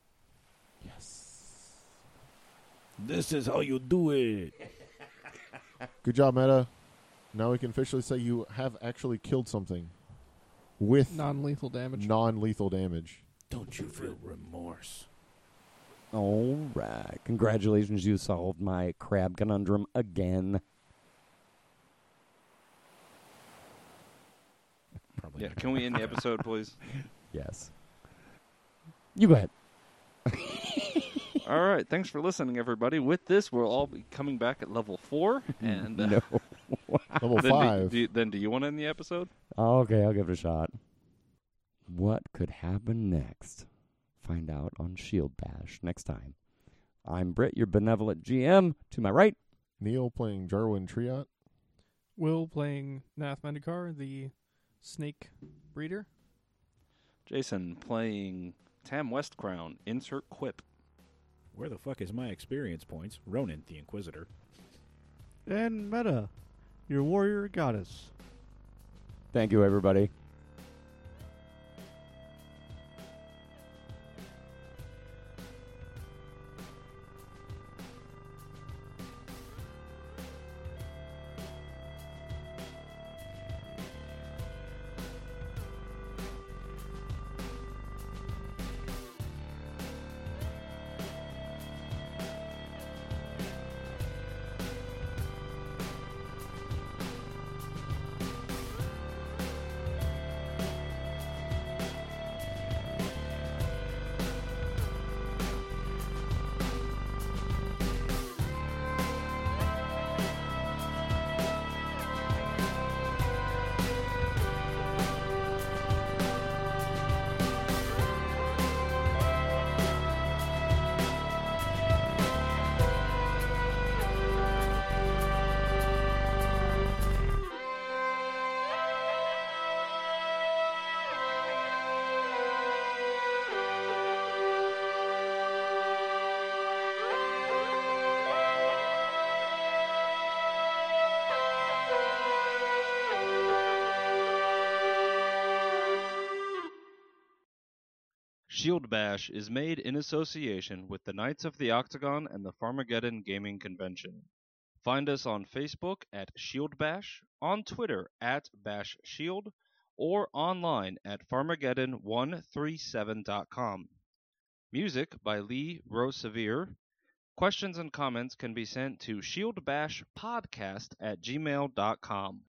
Speaker 2: Yes.
Speaker 5: This is how you do it.
Speaker 2: Good job, Meta. Now we can officially say you have actually killed something with
Speaker 3: Non-lethal damage.
Speaker 2: non-lethal damage.
Speaker 5: Don't you feel remorse?
Speaker 1: All right. Congratulations, you solved my crab conundrum again.
Speaker 5: Probably.
Speaker 4: Yeah,
Speaker 5: not.
Speaker 4: can we end the episode, please?
Speaker 1: Yes. You go ahead.
Speaker 4: All right, thanks for listening, everybody. With this, we'll all be coming back at level 4. And
Speaker 1: No.
Speaker 2: Level
Speaker 4: then
Speaker 2: 5.
Speaker 4: do you want to end the episode?
Speaker 1: Okay, I'll give it a shot. what could happen next? Find out on Shield Bash next time. I'm Britt, your benevolent GM. To my right,
Speaker 2: Neil playing Jarwin Triot.
Speaker 3: Will playing Nath Mendikar, the snake breeder.
Speaker 4: Jason playing Tam Westcrown. Insert quip.
Speaker 5: Where the fuck is my experience points? Ronan, the Inquisitor.
Speaker 6: And Meta, your warrior goddess.
Speaker 1: thank you, everybody.
Speaker 4: Shield Bash is made in association with the Knights of the Octagon and the Farmageddon Gaming Convention. Find us on Facebook at Shield Bash, on Twitter at Bash Shield, or online at Farmageddon137.com. Music by Lee Rosevere. Questions and comments can be sent to shieldbashpodcast@gmail.com.